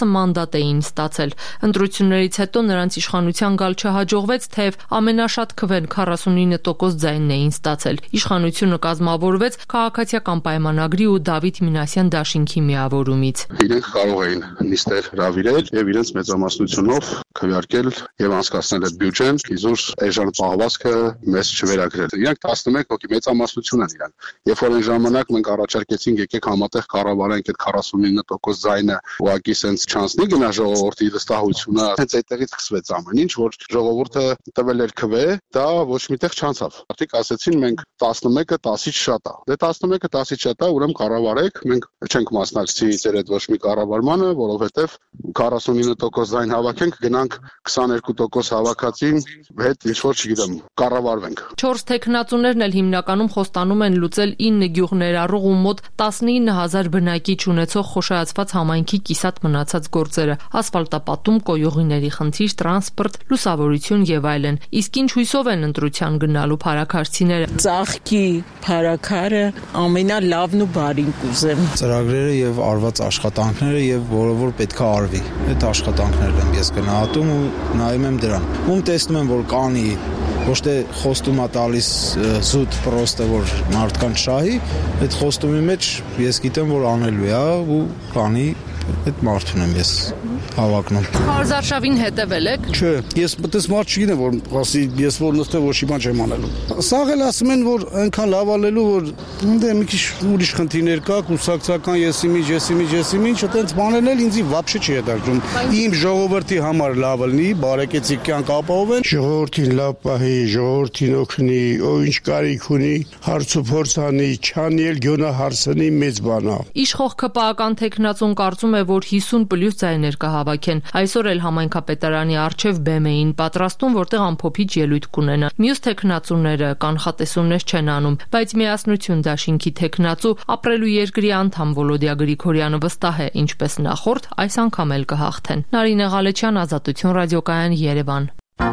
ազատ էին ստացել։ Ընտրություններից հետո նրանց իշխանության գալ չհաջողվեց, թեև ամենաշատ քվեն քառասունինը տոկոս ձայնն էին ստացել։ Իշխանությունը կազմավորվեց քաղաքացիական պայմանագրի ու Դավիթ Մինասյան դաշինքի միավորումից։ Իրենք կարող էին նիստեր հրավիրել եւ իրենց մեծամասնությունով քվեարկել եւ անցկացնել այդ բյուջեն, իզուր այժմ պահվածքը մեզ չվերագրել։ Իրանք տասնմեկ հոգի մեծամասնություն են իրանք։ Երբ որ այն ժամանակ մենք առաջարկեցինք եկեք համատեղ կառավարենք այդ քառասունինը տոկոս ձայնը, ուղղակի սենց չանցնի գնա ժողովրդի վստահությունը, հենց այդտեղից սկսվեց ամեն ինչ, որ ժողովուրդը տվել էր քվե, դա ոչ միտեղ չանցավ։ Արդյոք ասեցին մենք տասնմեկը տասից շատ է։ Դե տասնմեկը տասից շատ է, ուրեմն կառավարեք, մենք չենք մասնակցի ձեր այդ ոչ մի կառավարմանը, որովհետեւ քառասունինը տոկոս ձայն հավաքենք, գնանք քսաներկու տոկոս հավաքածին հետ ինչ որ չգիտեմ, կառավարվենք։ Չորս տեխնացուներն էլ հիմնականում խոստանում են լուծել ինը գյուղ ներառող ու մոտ տասնինը հազար բնակիչ ունեցող խոշայացված համայնքի կիսատ մնացած գործերը՝ ասֆալտապատում, կոյուղիների խնդիր, տրանսպորտ, լուսավորություն եւ այլն։ Իսկ ինչ հույսով են ընտրության գնալու փարաքարցիները։ Ծաղկի փարաքարը ամենալավն ու բարին կուզեմ։ Ծրագրերը եւ արված աշխատանքները եւ որը որ պետքա արվի։ Այդ աշխատանքներն եմ ես գնահատում ու նայում եմ դրան։ Ում տեսնում եմ որ կանի ոչ թե խոստումա տալիս զուտ պրոստը որ մարդկանց շահի, այդ խոստումի մեջ ես գիտեմ որ անելու է ու կանի այդ մարդուն եմ ես հավակնում։ Քարզարշավին հետևել եք։ Չէ, ես մտես մարդ չգիտեմ որ ասի ես որ նստեմ ոչ մի բան չեմ անելու։ Սաղ էլ ասում են որ այնքան լավ ալելու որ դե մի քիչ ուրիշ խնդիրներ կա, կուսակցական եսի միջ, եսի միջ, եսի միջ, այտենց բաներն էլ ինձի վաբշե չի հետաքրքրում։ Իմ ժողովրդի համար լավ լինի, բարեկեցիկ կյանք ապահովեն։ Ժողովրդին լավ պահի, ժողովրդին օգնի, ով ինչ կարիք ունի, հարց ու փորձ անի, չանի էլ գոնա հարցնի մեծ բանա։ Իշխող ԿՊԱ-ական տեխնացուն կարծում է որ հիսուն պլյուս ձայներ կհավաքեն։ Այսօր էլ համայնքապետարանի առջև բեմ էին պատրաստում, որտեղ ամփոփիչ ելույթ կունենան։ Մյուս տեխնացուները կանխատեսումներ չեն անում, բայց միասնություն դաշինքի տեխնացու ապրելու երկրի անդամ Վոլոդիա Գրիգորյանը վստահ է, ինչպես նախորդ, այս անգամ էլ կհաղթեն։ Նարինե Ղալեչյան, Ազատություն ռադիոկայան, Երևան։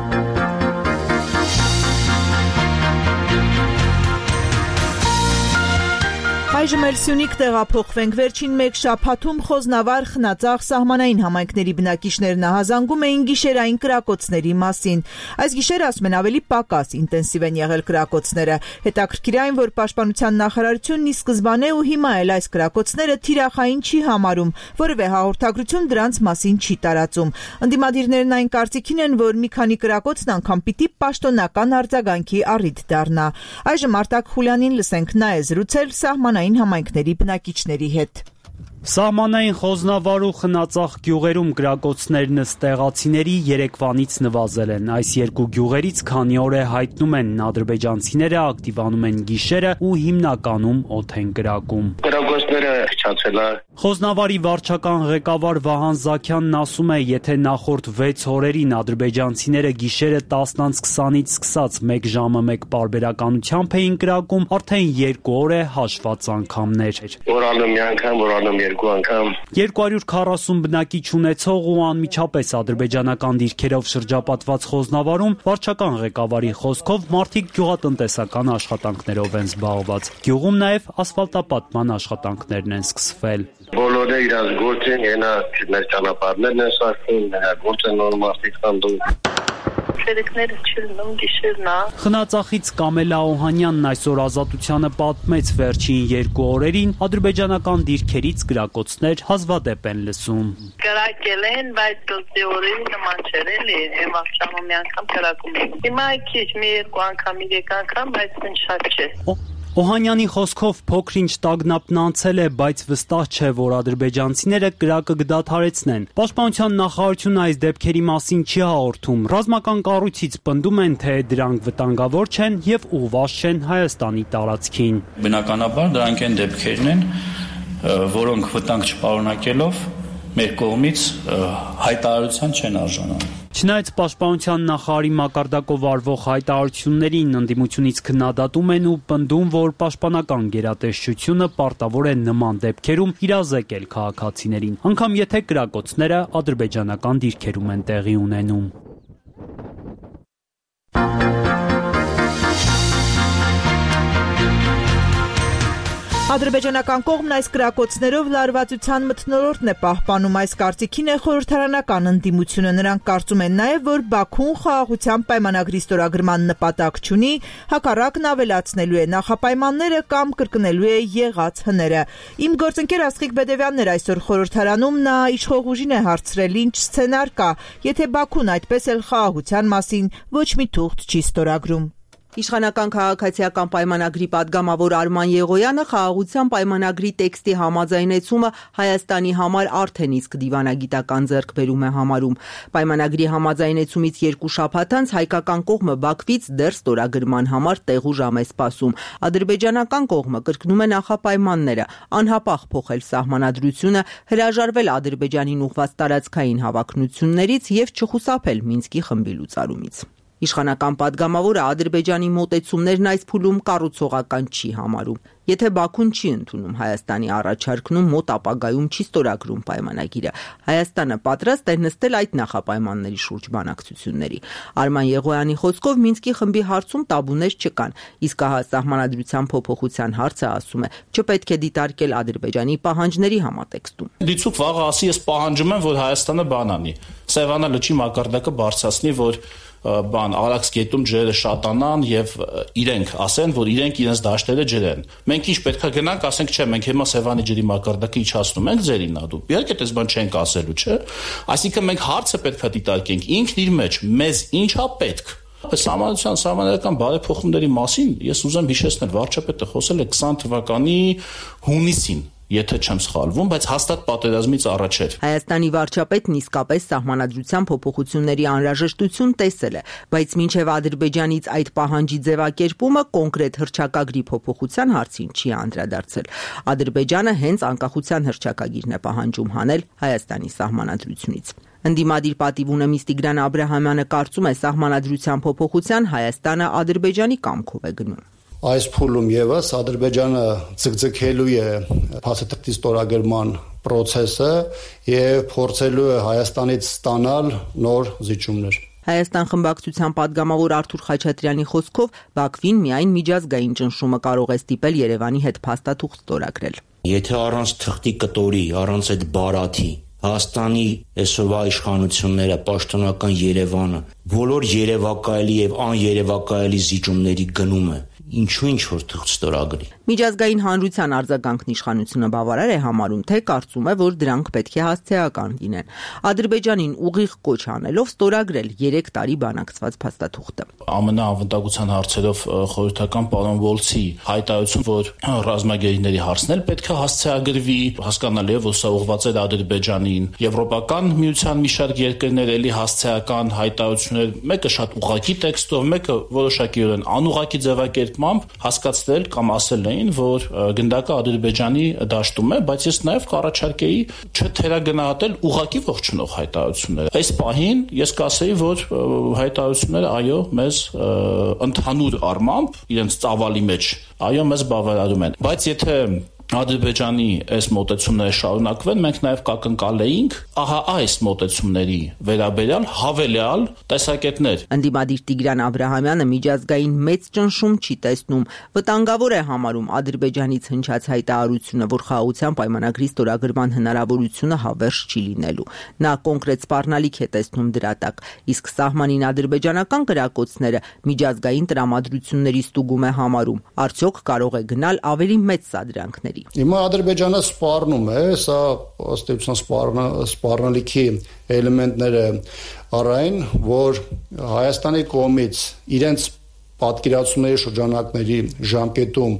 Այժմ էլ Սյունիք տեղափոխվենք։ Վերջին մեկ շաբաթում Խոզնավար, Խնածախ սահմանային համայնքների բնակիչներն ահազանգում էին գիշերային կրակոցների մասին։ Այս գիշեր ասում են ավելի պակաս ինտենսիվ են եղել կրակոցները։ Հետաքրքիր այն, որ Պաշտպանության նախարարությունն ի սկզբանե ու հիմա էլ այս կրակոցները թիրախային չի համարում, որևէ հաղորդագրություն դրանց մասին չի տարածում։ Ընդդիմադիրներն այն կարծիքին են, որ մի քանի կրակոցն անգամ պիտի պաշտոնական արձագանքի առիթ դառնա։ Այժմ Արտակ Խուլյանին լսենք, նա է զրուցել սահմանային համայնքների բնակիչների հետ։ Սահմանային Խոզնավար ու Խնածախ գյուղերում կրակոցներն ստեղացիների երեկվանից նվազել են։ Այս երկու գյուղերից քանի օր է հայտնում են ադրբեջանցիները ակտիվանում են գիշերը ու հիմնականում օդ են կրակում։ Կրակոցները փչացել է։ Խոզնավարի վարչական ղեկավար Վահան Զաքյանն ասում է, եթե նախորդ վեց օրերին ադրբեջանցիները գիշերը տասնից քսանից սկսած մեկ ժամը մեկ պարբերականությամբ էին կրակում, արդեն երկու օր է հաշված անգամներ։ Որանում մի անգամ, որանում երկու անգամ։ երկու հարյուր քառասուն բնակիչ ունեցող ու անմիջապես ադրբեջանական դիրքերով շրջապատված Խոզնավարում վարչական ղեկավարի խոսքով մարդիկ գյուղատնտեսական աշխատանքներով են զբաղված։ Գյուղում նաև ասֆալտապատման աշխատանքներն են սկսվել։ Բոլորը իրաց գործեն, ենա մեր ճանապարհներն են սարքում, նրա գործը նոր մարդիկ կանդում։ Ցերեկները չլնում գիշերնա։ Խնածախից Կամելա Օհանյանն այսօր Ազատությանը պատմեց վերջին երկու օրերին ադրբեջանական դիրքերից գրակոցներ հազվադեպ են լսում։ Գրակել են, բայց դուք օրերի նման չէր էլի, եմ աղջամը մի անգամ գրակում են։ Հիմա քիչ մի երկու անգամ, երեք անգամ, բայց ինչ շատ չէ։ Օհանյանի խոսքով փոքր-ինչ տագնապն անցել է, բայց վստահ չէ, որ ադրբեջանցիները կրակը կդադարեցնեն։ Պաշտպանության նախարարությունը այս դեպքերի մասին չի հաղորդում։ Ռազմական կառույցից պնդում են, թե դրանք վտանգավոր չեն եւ ուղղված չեն Հայաստանի տարածքին։ Բնականաբար դրանք են դեպքերն են, որոնք վտանգ չպարունակելով մեր կողմից հայտարարության չեն արժանանում։ Չնայած Պաշտպանության նախարարի մակարդակով արվող հայտարարություններին ընդդիմությունից քննադատում են ու պնդում, որ պաշտպանական գերատեսչությունը պարտավոր է նման դեպքերում իրազեկել քաղաքացիներին, անգամ եթե կրակոցները ադրբեջանական դիրքերում են տեղի ունենում։ Ադրբեջանական կողմն այս կրակոցներով լարվածության մթնոլորտն է պահպանում, այս կարծիքին է խորհրդարանական ընդդիմությունը, նրանք կարծում են նաև, որ Բաքուն խաղաղության պայմանագրի ստորագրման նպատակ չունի, հակառակն ավելացնելու է նախապայմանները կամ կրկնելու է եղած հները։ Իմ գործընկեր Աստղիկ Բեդևյանն էր այսօր խորհրդարանում, նա իշխող ուժին է հարցրել, ինչ սցենար կա, եթե Բաքուն այդպես էլ խաղաղության մասին ոչ մի թուղթ չի ստորագրում։ Իշխանական քաղաքացիական պայմանագրի պատգամավոր Արման Եղոյանը խաղաղության պայմանագրի տեքստի համաձայնեցումը Հայաստանի համար արդեն իսկ դիվանագիտական ձեռքբերում է համարում։ Պայմանագրի համաձայնեցումից երկու շաբաթ անց հայկական կողմը Բաքվից դեռ ստորագրման համար տեղ ու ժամ է սպասում։ Ադրբեջանական կողմը կրկնում է նախապայմանները, անհապաղ փոխել սահմանադրությունը, հրաժարվել Ադրբեջանին ուղղված տարածքային հավակնություններից եւ չխուսափել Մինսկի խմբի լուծարումից։ Իշխանական պատգամավորը Ադրբեջանի մոտեցումներն այս փուլում կառուցողական չի համարում։ Եթե Բաքուն չի ընդունում Հայաստանի առաջարկն ու մոտ ապագայում չի ստորագրում պայմանագիրը, Հայաստանը պատրաստ է նստել այդ նախապայմանների շուրջ բանակցությունների։ Արման Եղոյանի խոսքով Մինսկի խմբի հարցում տաբուներ չկան, իսկ ահա սահմանադրության փոփոխության հարցը, ասում է, չպետք է դիտարկել Ադրբեջանի պահանջների համատեքստում։ Դիցուկ վաղը ասի, ես պահանջում եմ, որ Հայաստանը բան անի։ Սևանա լճի մակարդակը բարձրացնի, որ բան Արաքս գետում ջրերը շատանան եւ իրենք ասեն, որ իրենք իրենց դաշտերը ջրեն։ Մենք ինչ պետքա գնանք, ասենք, չէ, մենք հիմա Սևանի ջրի մակարդակը իջացնում ենք ձերին ադու։ Իհարկե, դες բան չենք ասելու, չէ։ Այսինքն մենք հարցը պետքա դիտարկենք ինքն իր մեջ, մեզ ինչա պետք։ Սահմանության սահմանադրական բարեփոխումների մասին ես ուզեմ հիշեցնել, վարչապետը խոսել է քսան թվականի հունիսին, եթե չեմ սխալվում, բայց հաստատ պատերազմից առաջ էր։ Հայաստանի վարչապետն իսկապես սահմանադրության փոփոխությունների անհրաժեշտություն տեսել է, բայց մինչև Ադրբեջանից այդ պահանջի ձևակերպումը կոնկրետ հռչակագրի փոփոխության հարցին չի անդրադարձել։ Ադրբեջանը հենց անկախության հռչակագիրն է պահանջում հանել Հայաստանի սահմանադրությունից։ Ընդդիմադիր պատիվունը Տիգրան Աբրահամյանը կարծում է, սահմանադրության փոփոխության Հայաստանը Ադրբեջանի կամքով է գնում։ Այս փուլում եւս Ադրբեջանը ցկցկելու է փաստաթղթի ստորագրման process-ը եւ փորձելու է Հայաստանից ստանալ նոր զիջումներ։ Հայաստան խմբակցության պատգամավոր Արթուր Խաչատրյանի խոսքով Բաքվին միայն միջազգային ճնշումը կարող է ստիպել Երևանի հետ փաստաթուղթ ստորագրել։ Եթե առանց թղթի կտորի, առանց այդ բարաթի Հայաստանի այսօրվա իշխանությունները, պաշտոնական Երևանը, բոլոր երևակայելի եւ աներևակայելի զիջումների գնումը ինչու ինչ որ թղթ ստորագրի։ Միջազգային հանրության արձագանքն իշխանությունը բավարար է համարում, թե կարծում է, որ դրանք պետք է հասցեական լինեն։ Ադրբեջանին ուղիղ կոչ անելով ստորագրել երեք տարի բանակցված փաստաթուղթը։ Ամենաանվտանգության հարցերով խորհրդական պարոն Վոլցի հայտարարություն, որ ռազմագերիների հարցն էլ պետք է հասցեագրվի, հասկանալի է, որ սա ուղղված է Ադրբեջանին։ Եվրոպական միության մի շարք երկրներ էլի հասցեական հայտարարություններ, մեկը շատ ուղղակի տեքստով, մեկը որոշակիորեն անուղղակի ձևակերպմամբ հասկացնել կամ ասել էին, որ գնդակը Ադրբեջանի դաշտում է, բայց ես նաև կառաջարկեի չթերագնահատել ուղղակի ողջունող հայտարարությունները։ Այս պահին ես կասեի, որ հայտարարությունները այո, մեզ ընդհանուր առմամբ իրենց ծավալի մեջ այո, մեզ բավարարում են, բայց եթե Ադրբեջանի այս մոտեցումները շարունակվեն, մենք նաև կակնկալեինք ահա այս մոտեցումների վերաբերյալ հավելյալ տեսակետներ։ Ընդդիմադիր Տիգրան Աբրահամյանը միջազգային մեծ ճնշում չի տեսնում, վտանգավոր է համարում Ադրբեջանից հնչած հայտարարությունը, որ խաղաղության պայմանագրի ստորագրման հնարավորությունը հավերժ չի լինելու։ Նա կոնկրետ սպառնալիք է տեսնում դրա տակ, իսկ սահմանին ադրբեջանական կրակոցները միջազգային տրամադրությունների ստուգում է համարում։ Արդյոք կարող է գնալ ավելի մեծ սադրանքների։ Հիմա Ադրբեջանը սպառնում է, սա ըստ էության սպառնալիքի էլեմենտները առայն, որ Հայաստանի կողմից իրենց պատկերացումների շրջանակների ժամկետում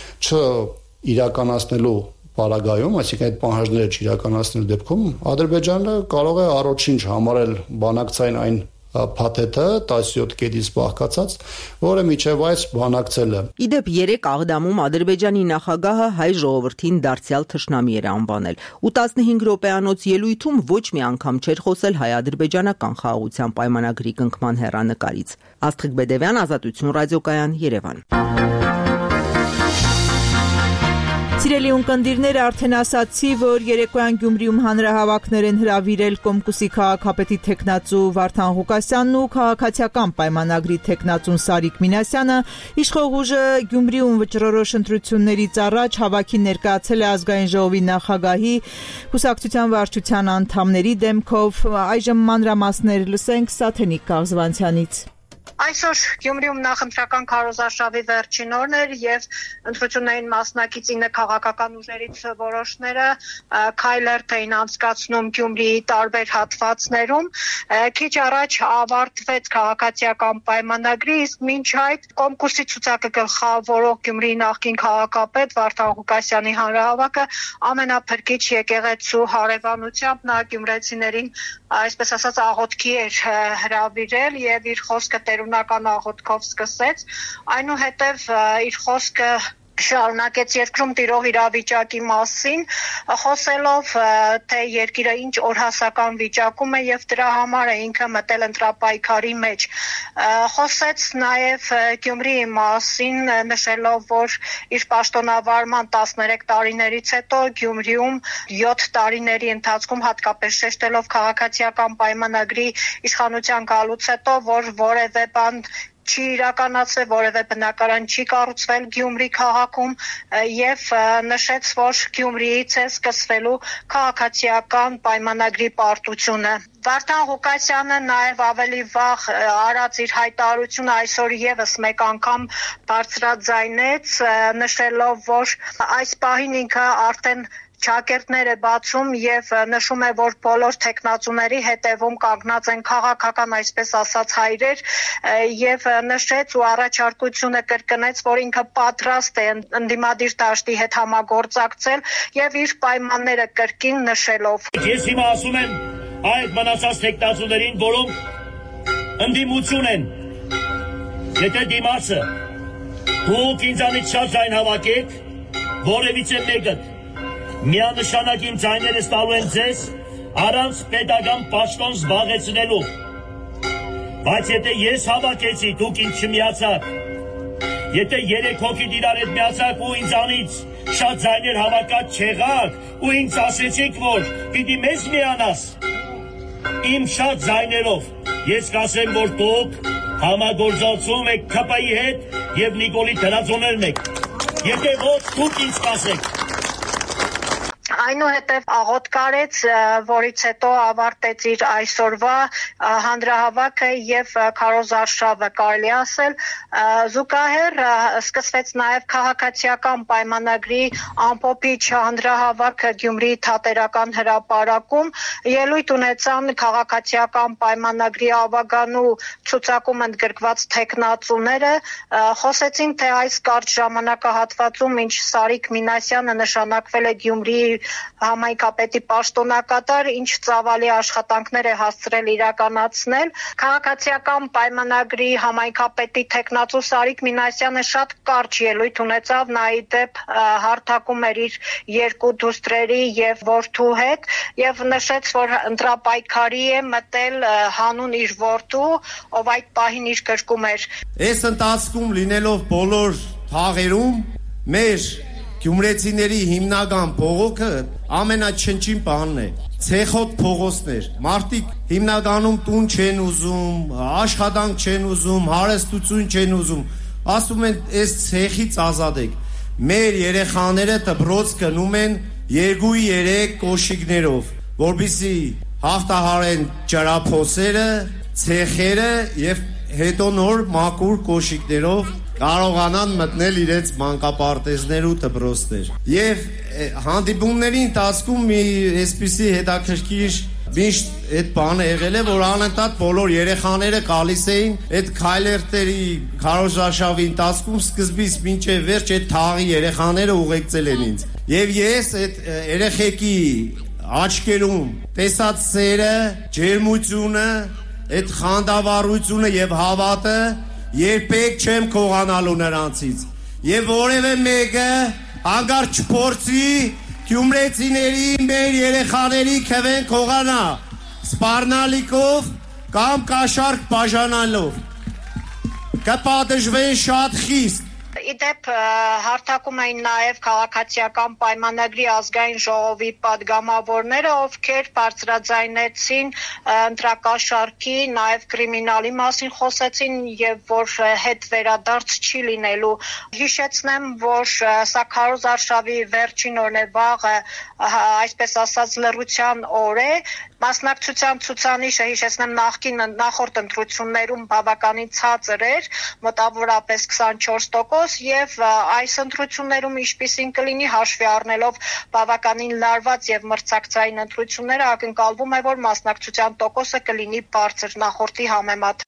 չիրականացնելու պարագայում, այսինքն այդ պահանջները չիրականացնելու դեպքում Ադրբեջանը կարող է առաջինչ համարել բանակցային այն փաթեթը տասնյոթ կետից բաղկացած, որը միջև այս բանակցել է։ Իդեպ երեք Աղդամում Ադրբեջանի նախագահը հայ ժողովրդին դարձյալ թշնամի էր անվանել, ու տասնհինգ րոպեանոց ելույթում ոչ մի անգամ չէր խոսել հայ-ադրբեջանական խաղաղության պայմանագրի կնքման հեռանկարից։ Աստղիկ Բեդևյան, Ազատություն ռադիոկայան, Երևան։ Սիրելի ունկնդիրներ, արդեն ասացի, որ երեկոյան Գյումրիում հանրահավաքներ են հրավիրել Կոմկուսի քաղաքապետի թեկնածու Վարդան Ղուկասյանն ու քաղաքացիական պայմանագրի թեկնածուն Սարիկ Մինասյանը։ Իշխող ուժը Գյումրիում վճռորոշ ընտրություններից առաջ հավաքին ներկայացել է ազգային ժողովի նախագահի, կուսակցության վարչության անդամների դեմքով։ Այժմ մանրամասներ լսենք Սաթենիկ Կաղզվանցյանից։ Այսօր Գյումրիում նախընտրական քարոզարշավի վերջին օրն էր եւ ընտրություններին մասնակից ինը քաղաքական ուժերից որոշները քայլերթ էին անցկացնում Գյումրիի տարբեր հատվածներում։ Քիչ առաջ ավարտվեց քաղաքացիական պայմանագրի, իսկ մինչ այդ Կոմկուսի ցուցակը գլխավորող Գյումրիի նախկին քաղաքապետ Վարդան Ղուկասյանի հանրահավաքը ամենափրկիչ եկեղեցու հարևանությամբ նա գյումրեցիներին, այսպես ասած, աղոթքի էր հրավիրել եւ իր խոսքը տերունական աղոթքով սկսեց, այնուհետև իր խոսքը շարունակեց երկրում տիրող իրավիճակի մասին, խոսելով, թե երկիրը ինչ օրհասական վիճակում է եւ դրա համար է ինքը մտել ընտրապայքարի մեջ։ Խոսեց նաեւ Գյումրիի մասին, նշելով, որ իր պաշտոնավարման տասներեք տարիներից հետո Գյումրիում յոթ տարիների ընթացքում, հատկապես շեշտելով քաղաքացիական պայմանագրի իշխանության գալուց հետո, որ որևէ բան չի իրականացվել, որևէ բնակարան չի կառուցվել Գյումրի քաղաքում եւ նշեց, որ Գյումրիից է սկսվելու քաղաքացիական պայմանագրի պարտությունը։ Վարդան Ղուկասյանը նաեւ ավելի վաղ արած իր հայտարարությունը այսօր եւս մեկ անգամ բարձրաձայնեց, նշելով, որ այս պահին ինքը արդեն ճակերտներ է բացում եւ նշում է, որ բոլոր տեխնացուների հետևում կանգնած են քաղաքական, այսպես ասած, հայրեր եւ նշեց ու առաջարկությունը կրկնեց, որ ինքը պատրաստ է ընդդիմադիր դաշտի հետ համագործակցել եւ իր պայմանները կրկին նշելով։ Ես հիմա ասում եմ այդ մնացած տեխնացուներին, որոնք ընդդիմություն են, եթե դիմացը դուք ինձանից շատ ձայն հավաքեք, որևիցե մեկը միանշանակ իմ ձայներս տալու են ձեզ առանց պետական պաշտոն զբաղեցնելու, բայց եթե ես հավաքեցի, դուք ինձ չմիացաք, եթե երեք հոգի իրար հետ միացաք ու ինձանից շատ ձայներ հավաքած չեղաք ու ինձ ասեցիք, որ պիտի մեզ միանաս, իմ շատ ձայներով ես կասեմ, որ դուք համագործակցում եք K P I-ի հետ եւ Նիկոլի դրածոներն եք, եթե ոչ դուք ինձ կասեք։ Այնուհետև աղոթք արեց, որից հետո ավարտեց իր այսօրվա հանրահավաքը եւ քարոզարշավը, կարելի ասել։ Զուգահեռ սկսվեց նաեւ քաղաքացիական պայմանագրի ամփոփիչ հանրահավաքը Գյումրիի թատերական հրապարակում։ Ելույթ ունեցան քաղաքացիական պայմանագրի ավագանու ցուցակում ընդգրկված տեխնացուները, խոսեցին, թե այս կարճ ժամանակահատվածում, ինչ Սարիկ Մինասյանը նշանակվել է Գյումրիի համայնքապետի պաշտոնակատար, ինչ ծավալի աշխատանքներ է հասցրել իրականացնել։ Քաղաքացիական պայմանագրի համայնքապետի տեխնացու Սարիկ Մինասյանը շատ կարճ ելույթ ունեցավ, նա ի դեպ հարթակում էր իր երկու դուստրերի եւ որդու հետ եւ նշեց, որ ընտրապայքարի է մտել հանուն իր որդու, ով այդ պահին իր գրկում էր։ Այս ընթացքում լինելով բոլոր թաղերում մեր Գյումրեցիների հիմնական փողոքը ամենաչնչին բանն է, ցեխոտ փողոցներ, մարդիկ հիմնականում տուն չեն ուզում, աշխատանք չեն ուզում, հարստություն չեն ուզում, ասում են այս ցեխից ազատեք։ Մեր երեխաները դպրոց գնում են երկու երեք կոշիկներով, որպեսզի հաղթահարեն ջրափոսերը, ցեխերը եւ հետո նոր մաքուր կոշիկներով կարողանան մտնել իրենց մանկապարտեզներ ու դպրոցներ։ Եվ հանդիպումների ընթացքում մի այսպիսի հետաքրքիր միշտ այդ բանը եղել է, որ անընդհատ բոլոր երեխաները գալիս էին այդ քայլերթերի քարոզարշավի ընթացքում սկզբից մինչև վերջ այդ թաղի երեխաները ուղեկցել են ինձ։ Եվ ես այդ երեխեքի աչքերում տեսած սերը, ջերմությունը, այդ խանդավառությունը եւ հավատը երբեք չեմ քողանալու նրանցից եւ որևէ մեկը հանգարց չփորձի գյումրեցիների մեր երեխաների քվեն քողանա սպառնալիքով կամ կաշառք բաժանալով կպատժվեն շատ խիստ։ դեպ հարթակում էին նաև քաղաքացիական պայմանագրի ազգային ժողովի պատգամավորները, ովքեր բարձրաձայնեցին ընտրակաշառքի, նաև կրիմինալի մասին խոսեցին եւ որ հետ վերադարձ չի լինելու։ Հիշեցնեմ, որ սա քարոզ արշավի վերջին օրն է, վաղը, այսպես ասած, լռության օր է։ Մասնակցության ցուցանիշը, հիշեցնեմ, նախկին նախորդ ընտրություններում բավականին ցածր էր, մոտավորապես քսանչորս տոկոս, եւ այս ընտրություններում ինչպիսին կլինի, հաշվի առնելով բավականին լարված եւ մրցակցային ընտրությունները, ակնկալվում է, որ մասնակցության տոկոսը կլինի բարձր նախորդի համեմատ։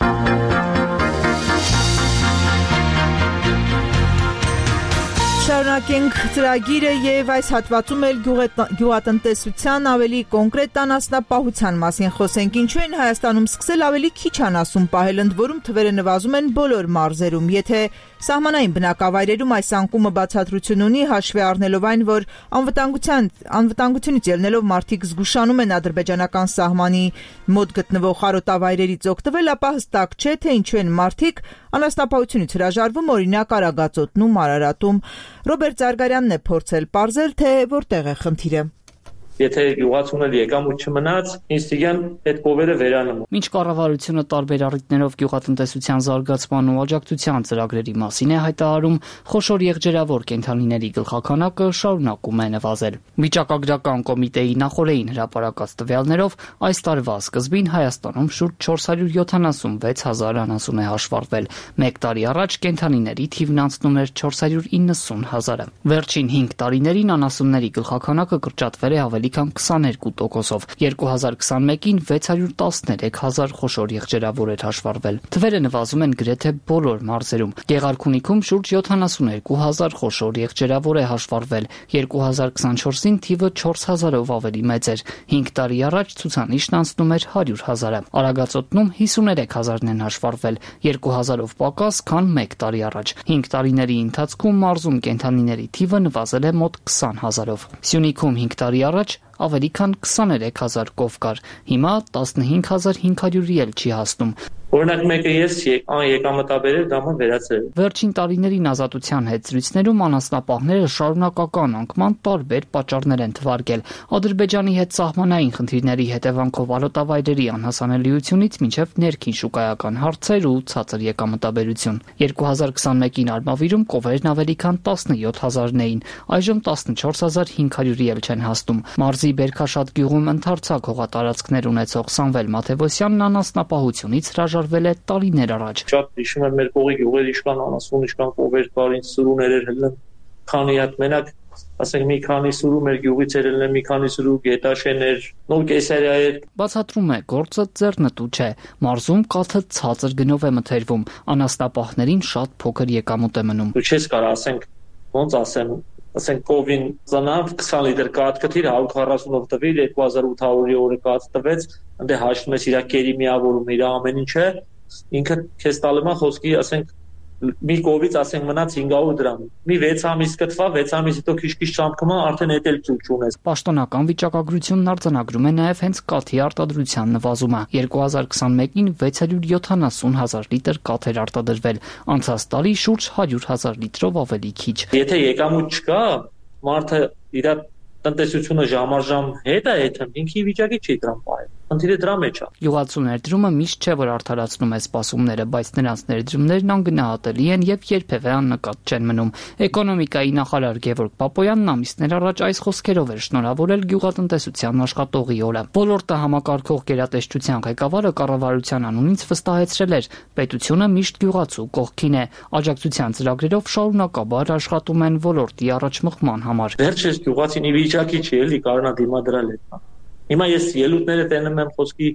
Շարունակենք ծրագիրը եւ այս հատվածում էլ գյուղատնտեսության ավելի կոնկրետ անասնապահության մասին խոսենք։ Ինչու են Հայաստանում սկսել ավելի քիչ անասուն պահել, ընդ որում թվերը նվազում են բոլոր մարզերում։ Եթե սահմանային բնակավայրերում այս անկումը բացատրություն ունի, հաշվի առնելով այն, որ անվտանգության անվտանգությունից ելնելով մարդիկ զգուշանում են ադրբեջանական սահմանի մոտ գտնվող խարոտավայրերից օգտվել, ապա հստակ չէ, թե ինչու են մարդիկ անասնապահությունից հրաժարվում, օրինակ Արագածոտնում, Արարատում։ Ռոբերտ Զարգարյանն է փորձել պարզել, թե որտեղ է խնդիրը։ Եթե յուղացուն էլ եկամուտ չմնաց, ինստիգյան այդ կովերը վերանում։ Մինչ կառավարությունը տարբեր առիթներով գյուղատնտեսության զարգացման ու աջակցության ծրագրերի մասին է հայտարարում, խոշոր եղջերավոր կենդանիների գլխաքանակը շարունակում է նվազել։ Վիճակագրական կոմիտեի նախօրեին հրապարակած տվյալներով այս տարվա սկզբին Հայաստանում շուրջ չորս հարյուր յոթանասունվեց հազար անասուն է հաշվառվել։ Մեկ տարի առաջ կենդանիների թիվն անցնում էր չորս հարյուր իննսուն հազարը։ Վերջին հինգ տարիներին անասունների գլխաքանակը կրճատվել է ավելի քան քսաներկու տոկոսով։ երկու հազար քսանմեկին վեց հարյուր տասներեք հազար խոշոր եղջերավոր էր հաշվառվել։ Թվերը նվազում են գրեթե բոլոր մարզերում։ Գեղարքունիքում շուրջ յոթանասուներկու հազար խոշոր եղջերավոր է հաշվառվել։ երկու հազար քսանչորսին թիվը չորս հազարով ավելի մեծ էր։ հինգ տարի առաջ ցուցանիշն անցնում էր հարյուր հազարը։ Արագածոտնում հիսուներեք հազարն են հաշվառվել, երկու հազարով պակաս, քան մեկ տարի առաջ։ հինգ տարիների ընթացքում մարզում կենդանիների թիվը նվազել է մոտ քսան հազարով։ Սյունիքում հինգ տարի առաջ ավելի քան քսաներեք հազար կով կար, հիմա տասնհինգ հազար հինգ հարյուրի էլ չի հասնում։ Օրինակ մեկը ես եկամտաբերել դամը վերացրել։ Վերջին տարիներին ազատության հետ զրույցներում անասնապահները շարունակական անկման տարբեր պատճառներ են թվարկել։ Ադրբեջանի հետ սահմանային խնդիրների հետևանքով արոտավայրերի անհասանելիությունից մինչև ներքին շուկայական հարցեր ու ցածր եկամտաբերություն։ երկու հազար քսանմեկին Արմավիրում կովերն ավելի քան տասնյոթ հազարն էին, այժմ տասնչորս հազար հինգ հարյուրի էլ չեն հասնում։ Մարզի Բերքաշատ գյուղում ընդարձակ հողատարածքներ ունեցող Սամվել Մաթևոսյանն անասնապահությունից հրաժարվել է տարիներ առաջ։ Շատ հիշում եմ մեր կողի գյուղեր իշքան անասուն, իշքան կովեր կար, ինչ սուրուներ էր հելն, քանի հատ մենակ, ասենք մի քանի սուրու մեր գյուղից էր հելն, մի քանի սուրու գետաշեներ, նոր կեսարիա էր։ Բացատրում է, գործը ձեռնտու չէ։ Մարզում կաթը ցածր գնով է մթերվում, անասնապահներին շատ փոքր եկամուտ է մնում։ Դու չես կարող ասենք, ոնց ասեմ, ասենք կովին ծնավ քսան լիտր կաթ կթիր հարյուր քառասունով տվիր, երկու հազար ութ հարյուրի օրը կաթ տվեց, ընդ հաշվում ես իր կերի միավորում, իր ամեն ինչը, ինքը քեզ տալու է խոսքի, ասենք մի կովից ասենք մնաց հինգ հարյուր դրամ։ Մի վեց ամիս կտվա, վեց ամիս հետո քիչ-քիչ ճամփկումա, արդեն էդ էլ ծուլ չունես։ Պաշտոնական վիճակագրությունն արձանագրում է նաև հենց կաթի արտադրության նվազումը։ երկու հազար քսանմեկին վեց հարյուր յոթանասուն հազար լիտր կաթ էր արտադրվել, անցած տարի շուրջ հարյուր հազար լիտրով ավելի քիչ։ Եթե եկամուտ չկա, մարդը իր տնտեսությունը ժամարժամ հետ է եթեմ, ինքի վիճակի չի դրամ պահել։ Խնդիրը դրա մեջ է։ Գյուղացու ներդրումը միշտ չէ, որ արդարացնում է սպասումները, բայց նրանց ներդրումներն անգնահատելի են եւ երբևէ աննկատ չեն մնում։ Էկոնոմիկայի նախարար Գևորգ Պապոյանն ամիսներ առաջ այս խոսքերով էր շնորհավորել գյուղատնտեսության աշխատողի օրը։ Ոլորտը համակարգող գերատեսչության ղեկավարը կառավարության անունից վստահեցրել էր, պետությունը միշտ գյուղացու կողքին է։ Աջակցության ծրագրերով շարունակաբար աշխատում են ոլորտի առաջմղման համար։ Վերջերս գյուղացին ի վիճակի չի էլի կարողանա դիմադրել այդ։ Հիմա ես ելույթները տենում եմ խոսքի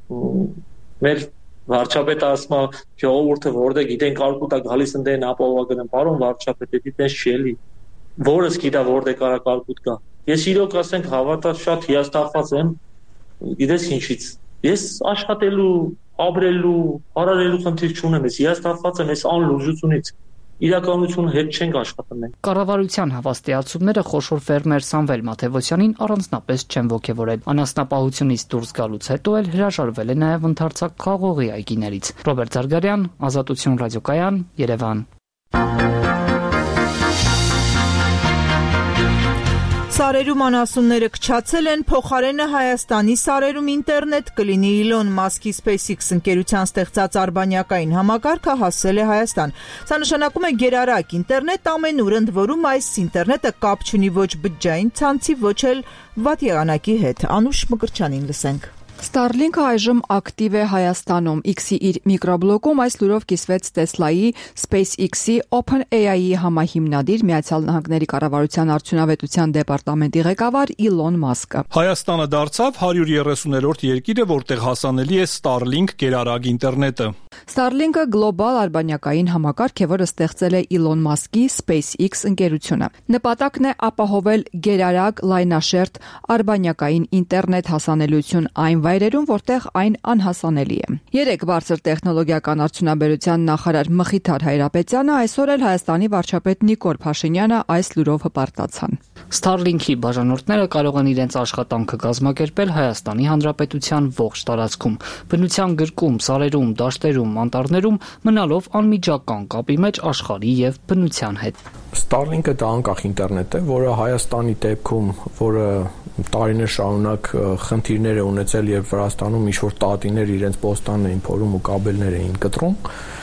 մեր վարչապետը ասում է ժողովուրդը որտեղ գիտեն կարկուտա գալիս ընդեն ապահովագնեմ պարոն վարչապետ դի տես չի էլի որս գիտա որտեղ կարա կարկուտ կա ես իրոք ասենք հավատալ շատ հիասթափված եմ գիտես ինչից ես աշխատելու ապրելու հարարելու խնդիր չունեմ ես հիասթափված եմ ես անլուծությունից իրականությունը հետ չենք աշխատում մենք։ Կառավարության հավաստիացումները խոշոր ֆերմեր Սամվել Մաթևոսյանին առանձնապես չեն ոգևորել։ Անասնապահությունից դուրս գալուց հետո էլ հրաժարվել է նաև ընդարձակ խաղողի այգիներից։ Ռոբերտ Զարգարյան, Ազատություն ռադիոկայան, Երևան։ Սարերում անասունները քչացել են, փոխարենը Հայաստանի սարերում ինտերնետ կլինի։ Իլոն Մասկի SpaceX ընկերության ստեղծած արբանյակային համակարգը հասել է Հայաստան։ Սա նշանակում է գերարագ ինտերնետ ամենուր, ընդ որում այս ինտերնետը կապ չունի ոչ բջջային ցանցի, ոչ էլ վատ եղանակի հետ։ Անուշ Մկրտչյանին լսենք։ Starlink-ը այժմ ակտիվ է Հայաստանում։ X-ի իր միկրոբլոկում այս լուրով կիսվեց Tesla-ի, SpaceX-ի, OpenAI-ի համահիմնադիր Միացյալ Նահանգների կառավարության արդյունավետության դեպարտամենտի ղեկավար Իլոն Մասկը։ Հայաստանը դարձավ հարյուր երեսուներորդ երկիրը, որտեղ հասանելի է Starlink գերարագ ինտերնետը։ Starlink-ը գլոբալ արբանյակային համակարգ է, որը ստեղծել է Իլոն Մասկի SpaceX ընկերությունը։ Նպատակն է ապահովել գերարագ լայնաշերտ արբանյակային ինտերնետ հասանելիություն այն վայրերում, որտեղ այն անհասանելի է։ Երեք բարձր տեխնոլոգիական արդյունաբերության նախարար Մխիթար Հայրապետյանը այսօր էլ Հայաստանի վարչապետ Նիկոլ Փաշինյանը այս լուրով հպարտացան։ Starlink-ի բաժանորդները կարող են իրենց աշխատանքը կազմակերպել Հայաստանի Հանրապետության ողջ տարածքում, բնության գրկում, սարերում, դաշտերում, անտառներում, մնալով անմիջական կապի մեջ աշխարհի եւ բնության հետ։ Starlink-ը դա անկախ ինտերնետ է, որը Հայաստանի դեպքում, որը տարիներ շարունակ խնդիրներ է ունեցել, երբ Վրաստանում ինչ-որ տատիներ իրենց պոստանն էին փորում ու կաբելներ էին կտրում,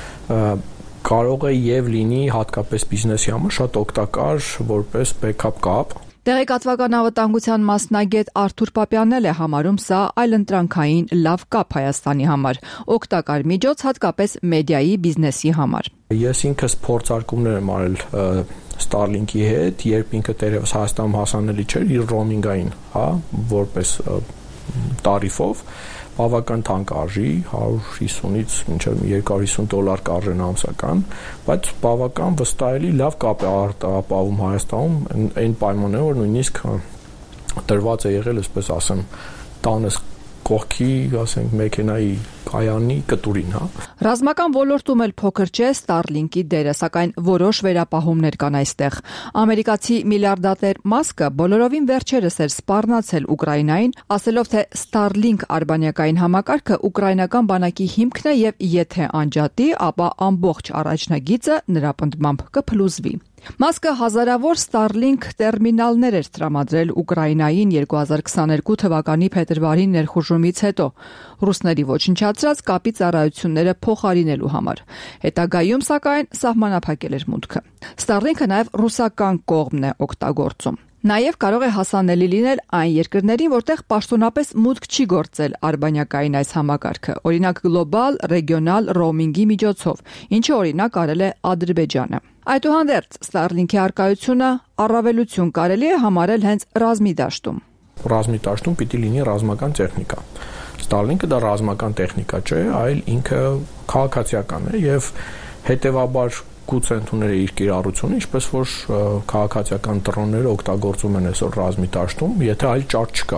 կարող է եւ լինի հատկապես բիզնեսի համար շատ օգտակար որպես backup կապ։ Տեղեկատվական անվտանգության մասնագետ Արթուր Պապյանն էլ է համարում սա այլընտրանքային լավ կապ Հայաստանի համար, օգտակար միջոց հատկապես մեդիայի բիզնեսի համար։ Ես ինքս փորձարկումներ եմ արել Starlink-ի հետ, երբ ինքը դեռևս Հայաստանում հասանելի չէր իր ռոմինգային, հա, որպես տարիֆով, բավական թանկ արժի, հարյուր հիսունից մինչև երկու հարյուր հիսուն դոլար կարժեն ամսական, բայց բավական վստահելի լավ կապ է ապահովում Հայաստանում այն պայմաններով, որ նույնիսկ տրված է եղել, այսպես ասեմ, տանս կողքի, ասենք, մեքենայի կայանի կտուրին, հա։ Ռազմական ոլորտում էլ փոքր չէ Starlink-ի դերը, սակայն որոշ վերապահումներ կան այստեղ։ Ամերիկացի միլիարդատեր Մասկը բոլորովին վերջերս էր սպառնացել Ուկրաինային, ասելով, թե Starlink արբանյակային համակարգը ուկրաինական բանակի հիմքն է եւ եթե անջատի, ապա ամբողջ առաջնագիծը նրա պնդմամբ կփլուզվի։ Մասկը հազարավոր Starlink տերմինալներ էր տրամադրել Ուկրաինային երկու հազար քսաներկու թվականի փետրվարի ներխուժումից հետո, ռուսների ոչնչացրած կապի ծառայությունները փոխարինելու համար։ Հետագայում, սակայն, սահմանափակել էր մուտքը։ Starlink-ը նաև ռուսական կողմն է օգտագործում։ Նաև կարող է հասանելի լինել այն երկրներին, որտեղ պաշտոնապես մուտք չի գործել արբանյակային այս համակարգը, օրինակ գլոբալ, ռեգիոնալ ռոումինգի միջոցով, ինչը օրինակ արել է Ադրբեջանը։ Այդուհանդերձ Starlink-ի առկայությունը առավելություն կարելի է համարել հենց ռազմի դաշտում։ Ռազմի դաշտում պիտի լինի ռազմական տեխնիկա։ Starlink-ը դա ռազմական տեխնիկա չէ, այլ ինքը քաղաքացիական է եւ հետեւաբար գուցե ընդունել իր կիրառությունը, ինչպես որ քաղաքացիական դրոնները օգտագործում են այսօր ռազմի դաշտում, եթե այլ ճար չկա։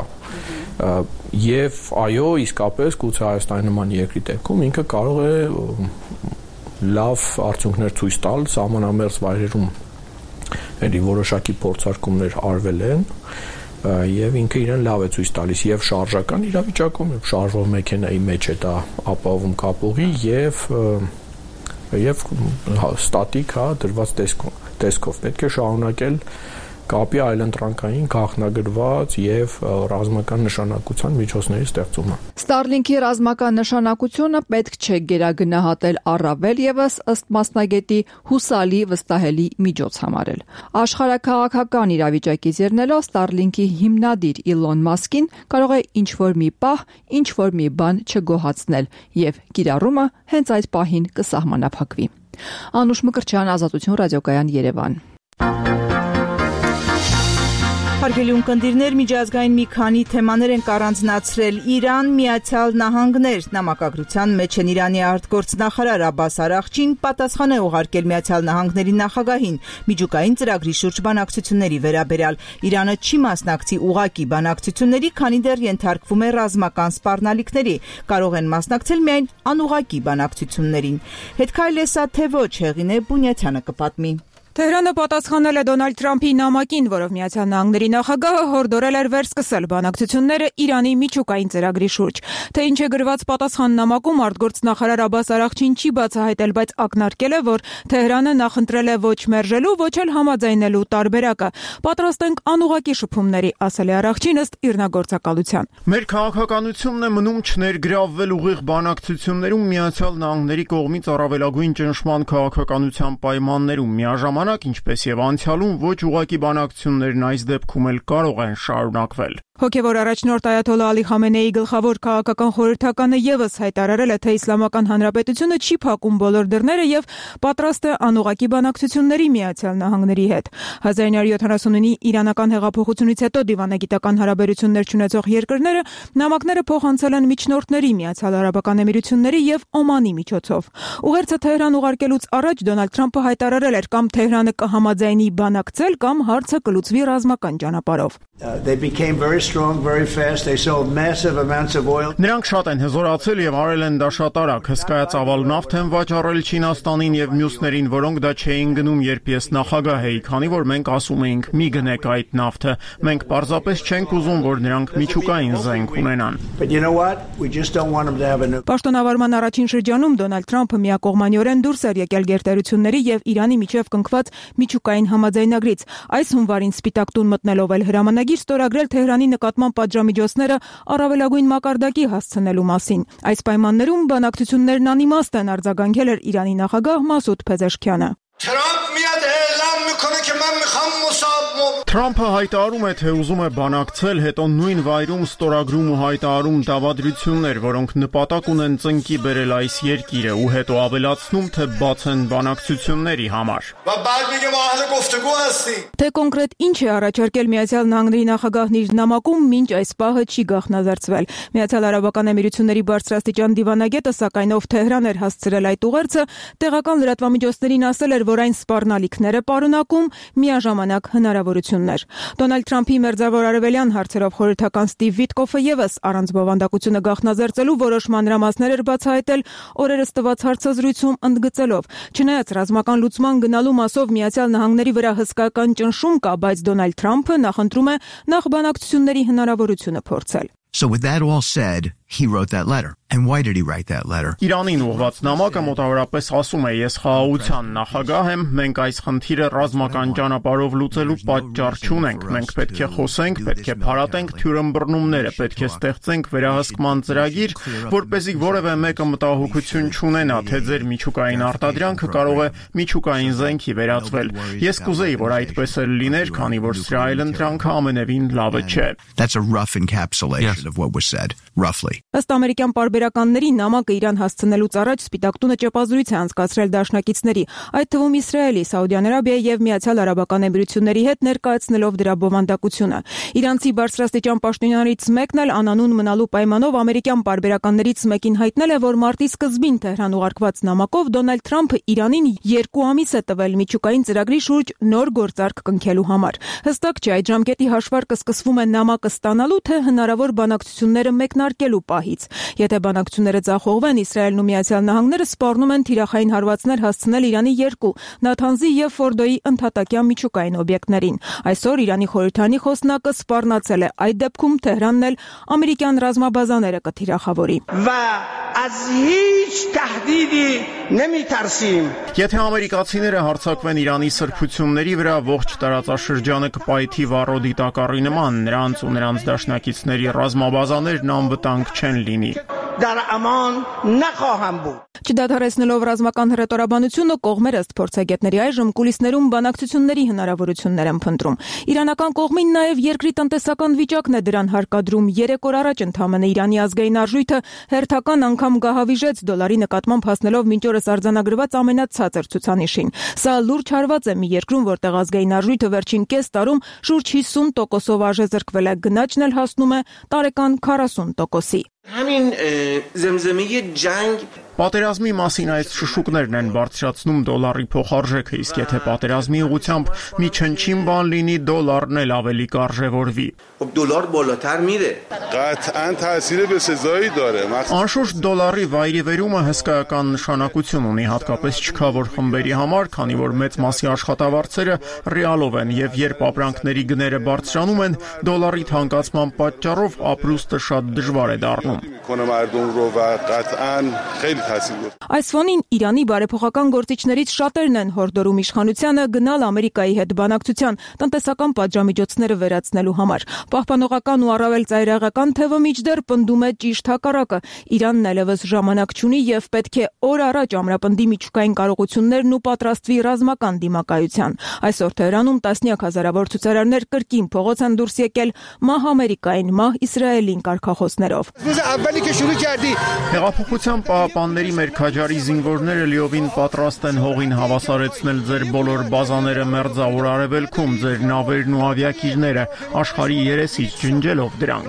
Եվ այո, իսկապես գուցե Հայաստանի նման երկրի դեպքում ինքը կարող է լավ արդյունքներ ցույց տալ սահմանամերձ վայրերում, էլի որոշակի փորձարկումներ արվել են, եւ ինքը իրեն լավ է ցույց տալիս եւ շարժական իրավիճակում, եւ շարժվող մեքենայի մեջ է դա ապահովում կապուղի եւ եւ ստատիկ, հա, դրված տեսքով, տեսքով պետք է շարունակել կապի այլընտրանքային գաղտնագրված եւ ռազմական նշանակության միջոցների ստեղծումը։ Starlink-ի ռազմական նշանակությունը պետք չէ գերագնահատել առավել եւս ըստ մասնագետի հուսալի վստահելի միջոց համարել։ Աշխարհաքաղաքական իրավիճակից ելնելով Starlink-ի հիմնադիր Իլոն Մասկին կարող է ինչ-որ մի պահ, ինչ-որ մի բան չգոհացնել եւ կիրառումը հենց այդ պահին կսահմանափակվի։ Անուշ Մկրտչյան, Ազատություն ռադիոկայան, Երևան։ Հարգելի ունկնդիրներ, միջազգային մի քանի թեմաներ են առանձնացրել։ Իրան, Միացյալ Նահանգներ նամակագրության մեջ են Իրանի արտգործնախարար Աբբաս Արաղչին պատասխան է ուղարկել Միացյալ Նահանգների նախագահին միջուկային ծրագրի շուրջ բանակցությունների վերաբերյալ։ Իրանը չի մասնակցի ուղակի բանակցությունների, քանի դեռ ենթարկվում է ռազմական սպառնալիքների, կարող են մասնակցել միայն անուղակի բանակցություններին։ Հետքայլ է սա թե ոչ, Հեղինե Բունյաթյանը կպատմի։ Թեհրանը պատասխանել է Դոնալդ Թրամփի նամակին, որով Միացյալ Նահանգների նախագահը հորդորել էր վերսկսել բանակցությունները Իրանի միջուկային ծրագրի շուրջ։ Թե ինչ է գրված պատասխան նամակում, արտգործնախարար Աբբաս Արաղչին չի բացահայտել, բայց ակնարկել է, որ Թեհրանը նախընտրել է ոչ մերժելու, ոչ էլ համաձայնելու տարբերակը։ Պատրաստ ենք անուղղակի շփումների, ասել է Արաղչին ըստ իրնագործակալության։ Մեր քաղաքականությունն է մնում չներգրավվել ուղիղ բանակցություններում Միացյալ Նահանգների կողմից առավելագույն ճնշման քաղաքականության պայմաններում, միաժամանակ, ինչպես եւ անցյալում, ոչ ուղղակի բանակցություններն այս դեպքում էլ կարող են շարունակվել։ Հոգևոր առաջնորդ Այաթոլլա Ալի Խամենեիի գլխավոր քաղաքական խորհրդականը եւս հայտարարել է, թե Իսլամական Հանրապետությունը չի փակում բոլոր դռները եւ պատրաստ է անուղղակի բանակցությունների Միացյալ Նահանգների հետ։ հազար իննյակ հարյուր յոթանասունինի իրանական հեղափոխությունից հետո դիվանագիտական հարաբերություններ ունեցող երկրները նամակները փոխանցել են միջնորդների Միացյալ Արաբական Էմիրությունների եւ Օմանի միջոցով։ Ուղերձը Թեհրան ուղարկելուց առաջ Դոնալդ Թրամփը հայտարարել էր, կամ Թեհրանը կհամաձայնի բանակցել, կամ հարցը կլուծվի ռազմական ճանապարհով։ They became very strong very fast. They sold massive amounts of oil. Նրանք շատ են հզորացել եւ արել են դա շատ արագ, հսկայածավալ նավթ են վաճառել Չինաստանին եւ մյուսներին, որոնք դա չէին գնում, երբ ես նախագահ էի, քանի որ մենք ասում էինք՝ մի գնեք այդ նավթը։ Մենք պարզապես չենք ուզում, որ նրանք միջուկային զենք ունենան։ But you know what? We just don't want them to have a new. Պաշտոնավարման առաջին շրջանում Դոնալդ Թրամփը միակողմանիորեն դուրս էր եկել գերտերությունների եւ Իրանի միջև կնքված միջուկային համաձայնագրից։ Այս հունվարին Սպիտակ տուն մտնելով էլ հրամանագիր ստորագրել Թեհրանի նկատմամբ պատժամիջոցները առավելագույն մակարդակի հասցնելու մասին։ Այս պայմաններում բանակցություններն անիմաստ են, արձագանքել էր Իրանի նախագահ Մասուդ Փեզեշքյանը։ Թրամփը հայտարարում է, թե ուզում է բանակցել, հետո նույն վայրում ստորագրում ու հայտարարում դավադրություններ, որոնք նպատակ ունեն ծնկի բերել այս երկիրը, ու հետո ավելացնում, թե բաց են բանակցությունների համար։ Թե կոնկրետ ինչ է առաջարկել Միացյալ Նահանգների նախագահն իր նամակում, մինչ այս պահը չի գաղտնազարդվել։ Միացյալ Արաբական Էմիրությունների բարձրաստիճան դիվանագետը, սակայն ով Թեհրան էր հասցրել այդ ուղերձը, տեղական լրատվամիջոցներին ասել էր, որ այն սպառնալիքներ է պարունակում, միաժամանակ հնարավորություններ։ Դոնալդ Թրամփի մերձավոր արևելյան հարցերով խորհրդական Ստիվ Վիտկոֆը եւս առանց բովանդակությունը գաղտնազարդելու որոշ մանրամասներ էր բացահայտել օրերս տված հարցազրույցում, ընդգծելով. չնայած ռազմական լուծման գնալու մասով Միացյալ Նահանգների վրա հսկայական ճնշում կա, բայց Դոնալդ Թրամփը նախընտրում է նախ բանակցությունների հնարավորությունը փորձել։ So with that all said, he wrote that letter. And why did he write that letter? Իրանին ուղղված նամակը մոտավորապես ասում է. ես խաղաղության նախագահ եմ, մենք այս խնդիրը ռազմական ճանապարհով լուծելու պատճառ չունենք, մենք պետք է խոսենք, պետք է փարատենք թյուրըմբռնումները, պետք է ստեղծենք վերահսկման ծրագիր, որպեսզի որևէ մեկը մտահոգություն չունենա, թե ձեր միջուկային արտադրանքը կարող է միջուկային զենքի վերածվել։ Ես կուզեի, որ այդպես էլ լիներ, քանի որ սրա այլընտրանքը ամենևին լավը չէ։ That's a rough encapsulation of what was said, roughly. Ըստ ամերիկյան պարբերականների նամակը Իրան հասցնելուց առաջ Սպիտակ տունը ճեպազրույց է անցկացրել դաշնակիցների, այդ թվում Իսրայելի, Սաուդյան Արաբիայի եւ Միացյալ Արաբական Էմիրությունների հետ, ներկայացնելով դրա բովանդակությունը։ Իրանցի բարձրաստիճան պաշտոնյաներից մեկն էլ անանուն մնալու պայմանով ամերիկյան պարբերականներից մեկին հայտնել է, որ մարտի սկզբին Թեհրան ուղարկված նամակով Դոնալդ Թրամփը Իրանին երկու ամիս է տվել միջուկային ծրագրի շուրջ նոր գործարք կնքելու համար։ Հստակ չէ այդ ժամկետի հաշվարկը սկսվում է նամակը ստանալու, թե հնարավոր բանակցությունները մեկնարկելու պահից։ Եթե բանակցությունները ձախողվեն, Իսրայելն ու Միացյալ Նահանգները սպառնում են թիրախային հարվածներ հասցնել Իրանի երկու՝ Նաթանզի եւ Ֆորդոյի ընդհատակյան միջուկային օբյեկտներին։ Այսօր Իրանի խորհրդանի խոսնակը սպառնացել է, այդ դեպքում Թեհրանն էլ ամերիկյան ռազմաբազաները կթիրախավորի։ Եթե ամերիկացիները հարձակվեն Իրանի սրբությունների վրա, ողջ տարածաշրջանը կպայթի վառոդի դիտակառի նման, նրանց ու նրանց դաշնակիցների ռազմաբազաներն անվտանգ չեն լինի։ Չդադարեցնելով ռազմական հռետորաբանությունը, կողմերը ըստ փորձագետների այժմ կուլիսներում բանակցությունների հնարավորություններ են փնտրում։ Իրանական կողմին նաև երկրի տնտեսական վիճակն է դրան հարկադրում։ Երեք օր առաջ ընդամենը Իրանի ազգային արժույթը հերթական անգամ գահավիժեց դոլարի նկատմամբ, հասնելով մինչ օրս արձանագրված ամենացածր ցուցանիշին։ Սա լուրջ հարված է մի երկրում, որտեղ ազգային արժույթը վերջին կես տարում շուրջ հիսուն տոկոսով արժեզրկվել է, գնաճն էլ հասնում է տարեկան քառասուն տոկոսի։ همین زمزمه جنگ Պատերազմի մասին այս շշուկներն են բարձրացնում դոլարի փոխարժեքը, իսկ եթե պատերազմի ուղղությամբ մի չնչին բան լինի, դոլարն էլ ավելի կարժևորվի։ دلار بالاتر میره. قطعاً تاثیر بسزایی داره. Անշուշտ դոլարի վայրիվերումը հսկայական նշանակություն ունի, հատկապես չքավոր խմբերի համար, քանի որ մեծ մասի աշխատավարձերը ռեալով են եւ երբ ապրանքների գները բարձրանում են, դոլարի թանկացման պատճառով ապրուստը շատ դժվար է դառնում։ Այս ֆոնին Իրանի բարեփոխական գործիչներից շատերն են հորդորում իշխանությանը գնալ Ամերիկայի հետ բանակցության տնտեսական պատժամիջոցները վերացնելու համար։ Պահպանողական ու առավել ծայրահեղական թևը միջդեռ պնդում է ճիշտ հակառակը։ Իրանն այլևս ժամանակ չունի եւ պետք է օր առաջ ամրապնդի միջուկային կարողություններն ու պատրաստվի ռազմական դիմակայության։ Այսօր Թեհրանում տասնյակ հազարավոր ցուցարարներ կրկին փողոց են դուրս եկել մահ Ամերիկային, մահ Իսրայելին կարգախոսներով։ Հեղափոխության պահապանների մեր քաջարի զինվորները լիովին պատրաստ են հողին հավասարեցնել ձեր բոլոր բազաները մերձավոր արևելքում, ձեր նավերն ու ավիակիրները, աշխարհի երեսից ջնջելով դրանք։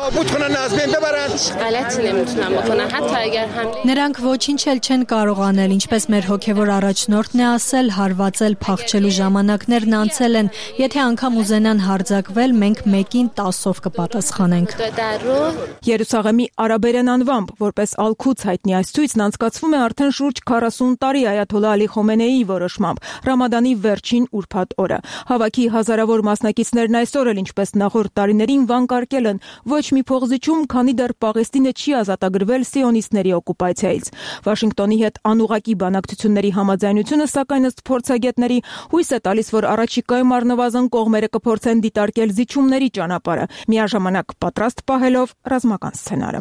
Նրանք ոչինչ էլ չեն կարող անել, ինչպես մեր հոգևոր առաջնորդն է ասել, հարվածել, փախչելու ժամանակներն անցել են, եթե անգամ ուզենան հարձակվել, մենք մեկին տասով կպատասխանենք։ Երուսաղեմի արաբերեն անվամբ, որպես Ալ-Քուդս հայտնի այս ցույցն անցկացվում է արդեն շուրջ քառասուն տարի Այաթոլլահ Ալի Խոմենեիի որոշմամբ, Ռամադանի վերջին ուրբաթ օրը։ Հավաքի հազարավոր մասնակիցներն այսօր էլ ինչպես նախորդ տարիներին վանկարկել են ոչ մի փողզիչում, քանի դեռ Պաղեստինը չի ազատագրվել սիոնիստների օկուպացիայից։ Վաշինգտոնի հետ անուղղակի բանակցությունների համաձայնությունը, սակայն ըստ փորձագետների, հույս է տալիս, որ առաջիկայում առնվազն կողմերը կփորձեն դիտարկել զիջումների ճանապարհը, միաժամանակ պատրաստ պահելով ռազմական սցենարը։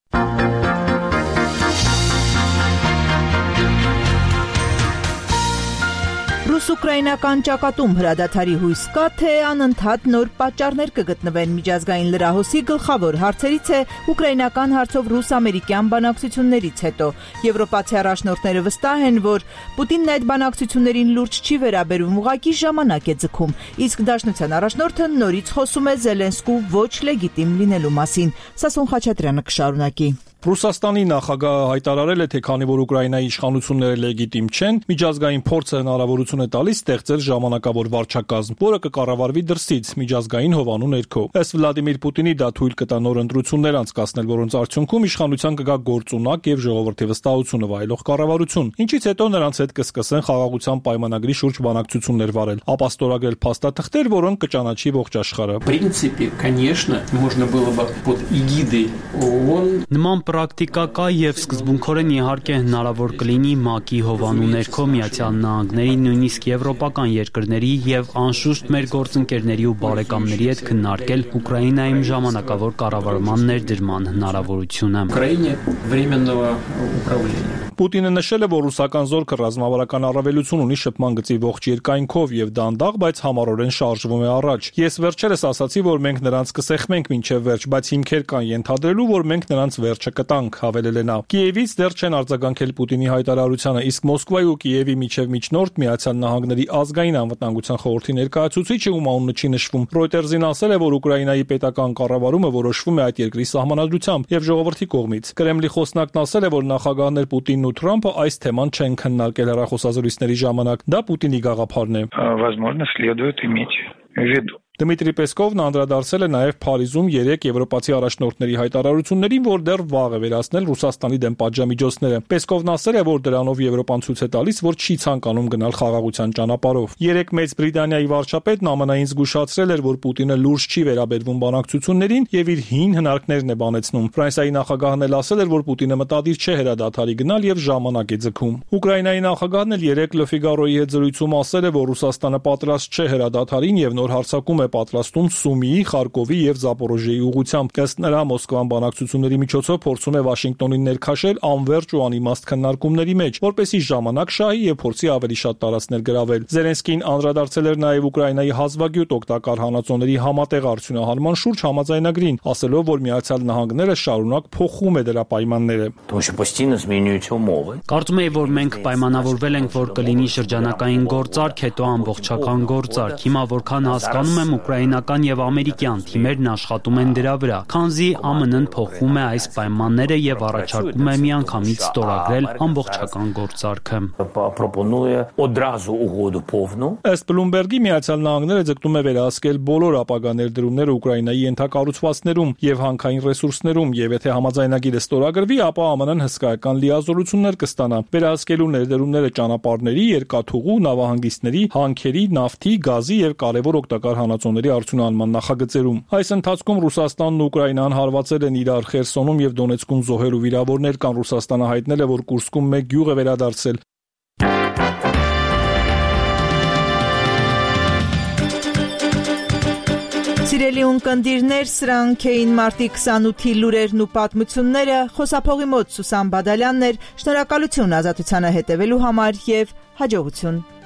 Ռուս-ուկրաինական ճակատում հրադադարի հույս կա, թե անընդհատ նոր պատճառներ կգտնվեն միջազգային լրահոսի գլխավոր հարցերից է ուկրաինական հարցով ռուս-ամերիկյան բանակցություններից հետո։ Եվրոպացի առաջնորդները վստահ են, որ Պուտինն այդ բանակցություններին լուրջ չի վերաբերում, ուղղակի ժամանակ է ձգում, իսկ Դաշնության առաջնորդը նորից խոսում է Զելենսկու ոչ լեգիտիմ լինելու մասին։ Սասուն Խաչատրյանը կշարունակի։ Ռուսաստանի նախագահը հայտարարել է, թե քանի որ Ուկրաինայի իշխանությունները լեգիտիմ չեն, միջազգային փորձը հնարավորություն է տալիս ստեղծել ժամանակավոր վարչակազմ, որը կկառավարվի դրսից միջազգային հովանու ներքո։ Ըստ Վլադիմիր Պուտինի դա թույլ կտա նոր ընտրություններ անցկացնել, որոնց արդյունքում իշխանության կգա գործունակ եւ ժողովրդի վստահությունը վայելող կառավարություն, ինչից հետո նրանց հետ կսկսեն խաղաղության պայմանագրի շուրջ բանակցություններ վարել, ապա ստորագրել փաստաթղթեր, որոնք կճանաչի ողջ աշխարհը։ Принципе, конечно, можно было бы под эгидой ООН Նման պրակտիկա կա եւ սկզբունքորեն իհարկե հնարավոր կլինի ՄԱԿ-ի հովանու ներքո Միացյալ Նահանգների, նույնիսկ եվրոպական երկրների եւ անշուշտ մեր գործընկերների ու բարեկամների հետ քննարկել Ուկրաինայում ժամանակավոր կառավարման ներդրման հնարավորությունը։ Ուկրաինե временного управления Պուտինը նշել է, որ ռուսական զորքը ռազմավարական առավելություն ունի շփման գծի ողջ երկայնքով եւ դանդաղ, բայց համառորեն շարժվում է առաջ։ Ես վերջերս ասացի, որ մենք նրանց կսեղմենք մինչեւ վերջ, բայց հիմքեր կան ենթադրելու, որ մենք նրանց վերջը կտանք, հավելել է նա։ Կիևից դեռ չեն արձագանքել Պուտինի հայտարարությանը, իսկ Մոսկվայի ու Կիևի միջև միջնորդ Միացյալ Նահանգների ազգային անվտանգության խորհրդի ներկայացուցիչը, ում անունը չի նշվում, Reuters-ին ասել է, որ Ուկրաինայի պետական կառավարումը որոշվում է այդ երկրի սահմանադրությամբ եւ ժողովրդի կողմից։ Կրեմլի խոսնակն ասել է, որ նախագահներ Պուտինն ու Թրամփը այս թեման չեն քննարկել հեռախոսազրույցների ժամանակ։ Դա Պուտինի գաղափարն է։ Возможно, следует иметь в виду. Դմիտրի Պեսկովն անդրադարձել է նաև Փարիզում երեք եվրոպացի առաջնորդների հայտարարություններին, որ դեռ վաղ է վերացնել Ռուսաստանի դեմ պատժամիջոցները։ Պեսկովն ասել է, որ դրանով Եվրոպան ցույց է տալիս, որ չի ցանկանում գնալ խաղաղության ճանապարհով։ Երեք Մեծ Բրիտանիայի վարչապետն ԱՄՆ-ին զգուշացրել էր, որ Պուտինը լուրջ չի վերաբերվում բանակցություններին եւ իր հին հնարքներն է բանեցնում։ Ֆրանսիայի նախագահն էլ ասել էր, որ Պուտինը մտադիր չէ հրադադարի գնալ եւ ժամանակ է ձգում։ Ուկրաինայի նախագահն էլ երեք Le Figaro-ի հետ զրույցում ասել է, որ Ռուսաստանը պատրաստ չէ հրադադարին եւ նոր հարձակում է պատրաստում Սումիի, Խարկովի եւ Զապորոժիեի ուղղությամբ։ Ըստ նրա, Մոսկվան բանակցությունների միջոցով փորձում է Վաշինգտոնին ներքաշել անվերջ ու անիմաստ քննարկումների մեջ, որպեսզի ժամանակ շահի եւ փորձի ավելի շատ տարածքներ գրավել։ Զելենսկին անդրադարձել էր նաեւ Ուկրաինայի հազվագյուտ օգտակար հանածոների համատեղ արդյունահանման շուրջ համաձայնագրին, ասելով, որ Միացյալ Նահանգները շարունակ փոխում է դրա պայմանները։ Կարծում եմ, որ մենք պայմանավորվել ենք, որ կլինի շրջանակային գործարք, հետո ամբողջական գործարք։ Հիմա որքան հասկանում եմ, ուկրաինական եւ ամերիկյան թիմերն աշխատում են դրա վրա, քանզի ԱՄՆ-ն փոխում է այս պայմանները եւ առաջարկում է միանգամից ստորագրել ամբողջական գործարքը։ Ըստ Bloomberg-ի Միացյալ Նահանգները ձգտում է վերահսկել բոլոր ապագա ներդրումները Ուկրաինայի ենթակառուցվածքներում եւ հանքային ռեսուրսներում, եւ եթե համաձայնագիրը ստորագրվի, ապա ԱՄՆ-ն հսկայական լիազորություններ կստանա։ Վերահսկելու ներդրումները ճանապարհների, երկաթուղու, նավահանգիստների, հանքերի, նավթի, գազի եւ կարեւոր օգտակար հանածոների արդյունահանման նախագծերում։ Այս ընթացքում Ռուսաստանն ու Ուկրաինան հարվածել են իրար Խերսոնում եւ Դոնեցկում զոհեր ու վիրավորներ կան։ Ռուսաստանը հայտնել է, որ Կուրսկում մեկ գյուղ է վերադարձել։ Սիրելի ունկնդիրներ, սրանք էին մարտի քսանութի լուրերն ու պատմությունները, խոսափողի մոտ Սուսան Բադալյանն էր, շնորհակալություն ազատությանը հետևելու համար եւ հաջողություն։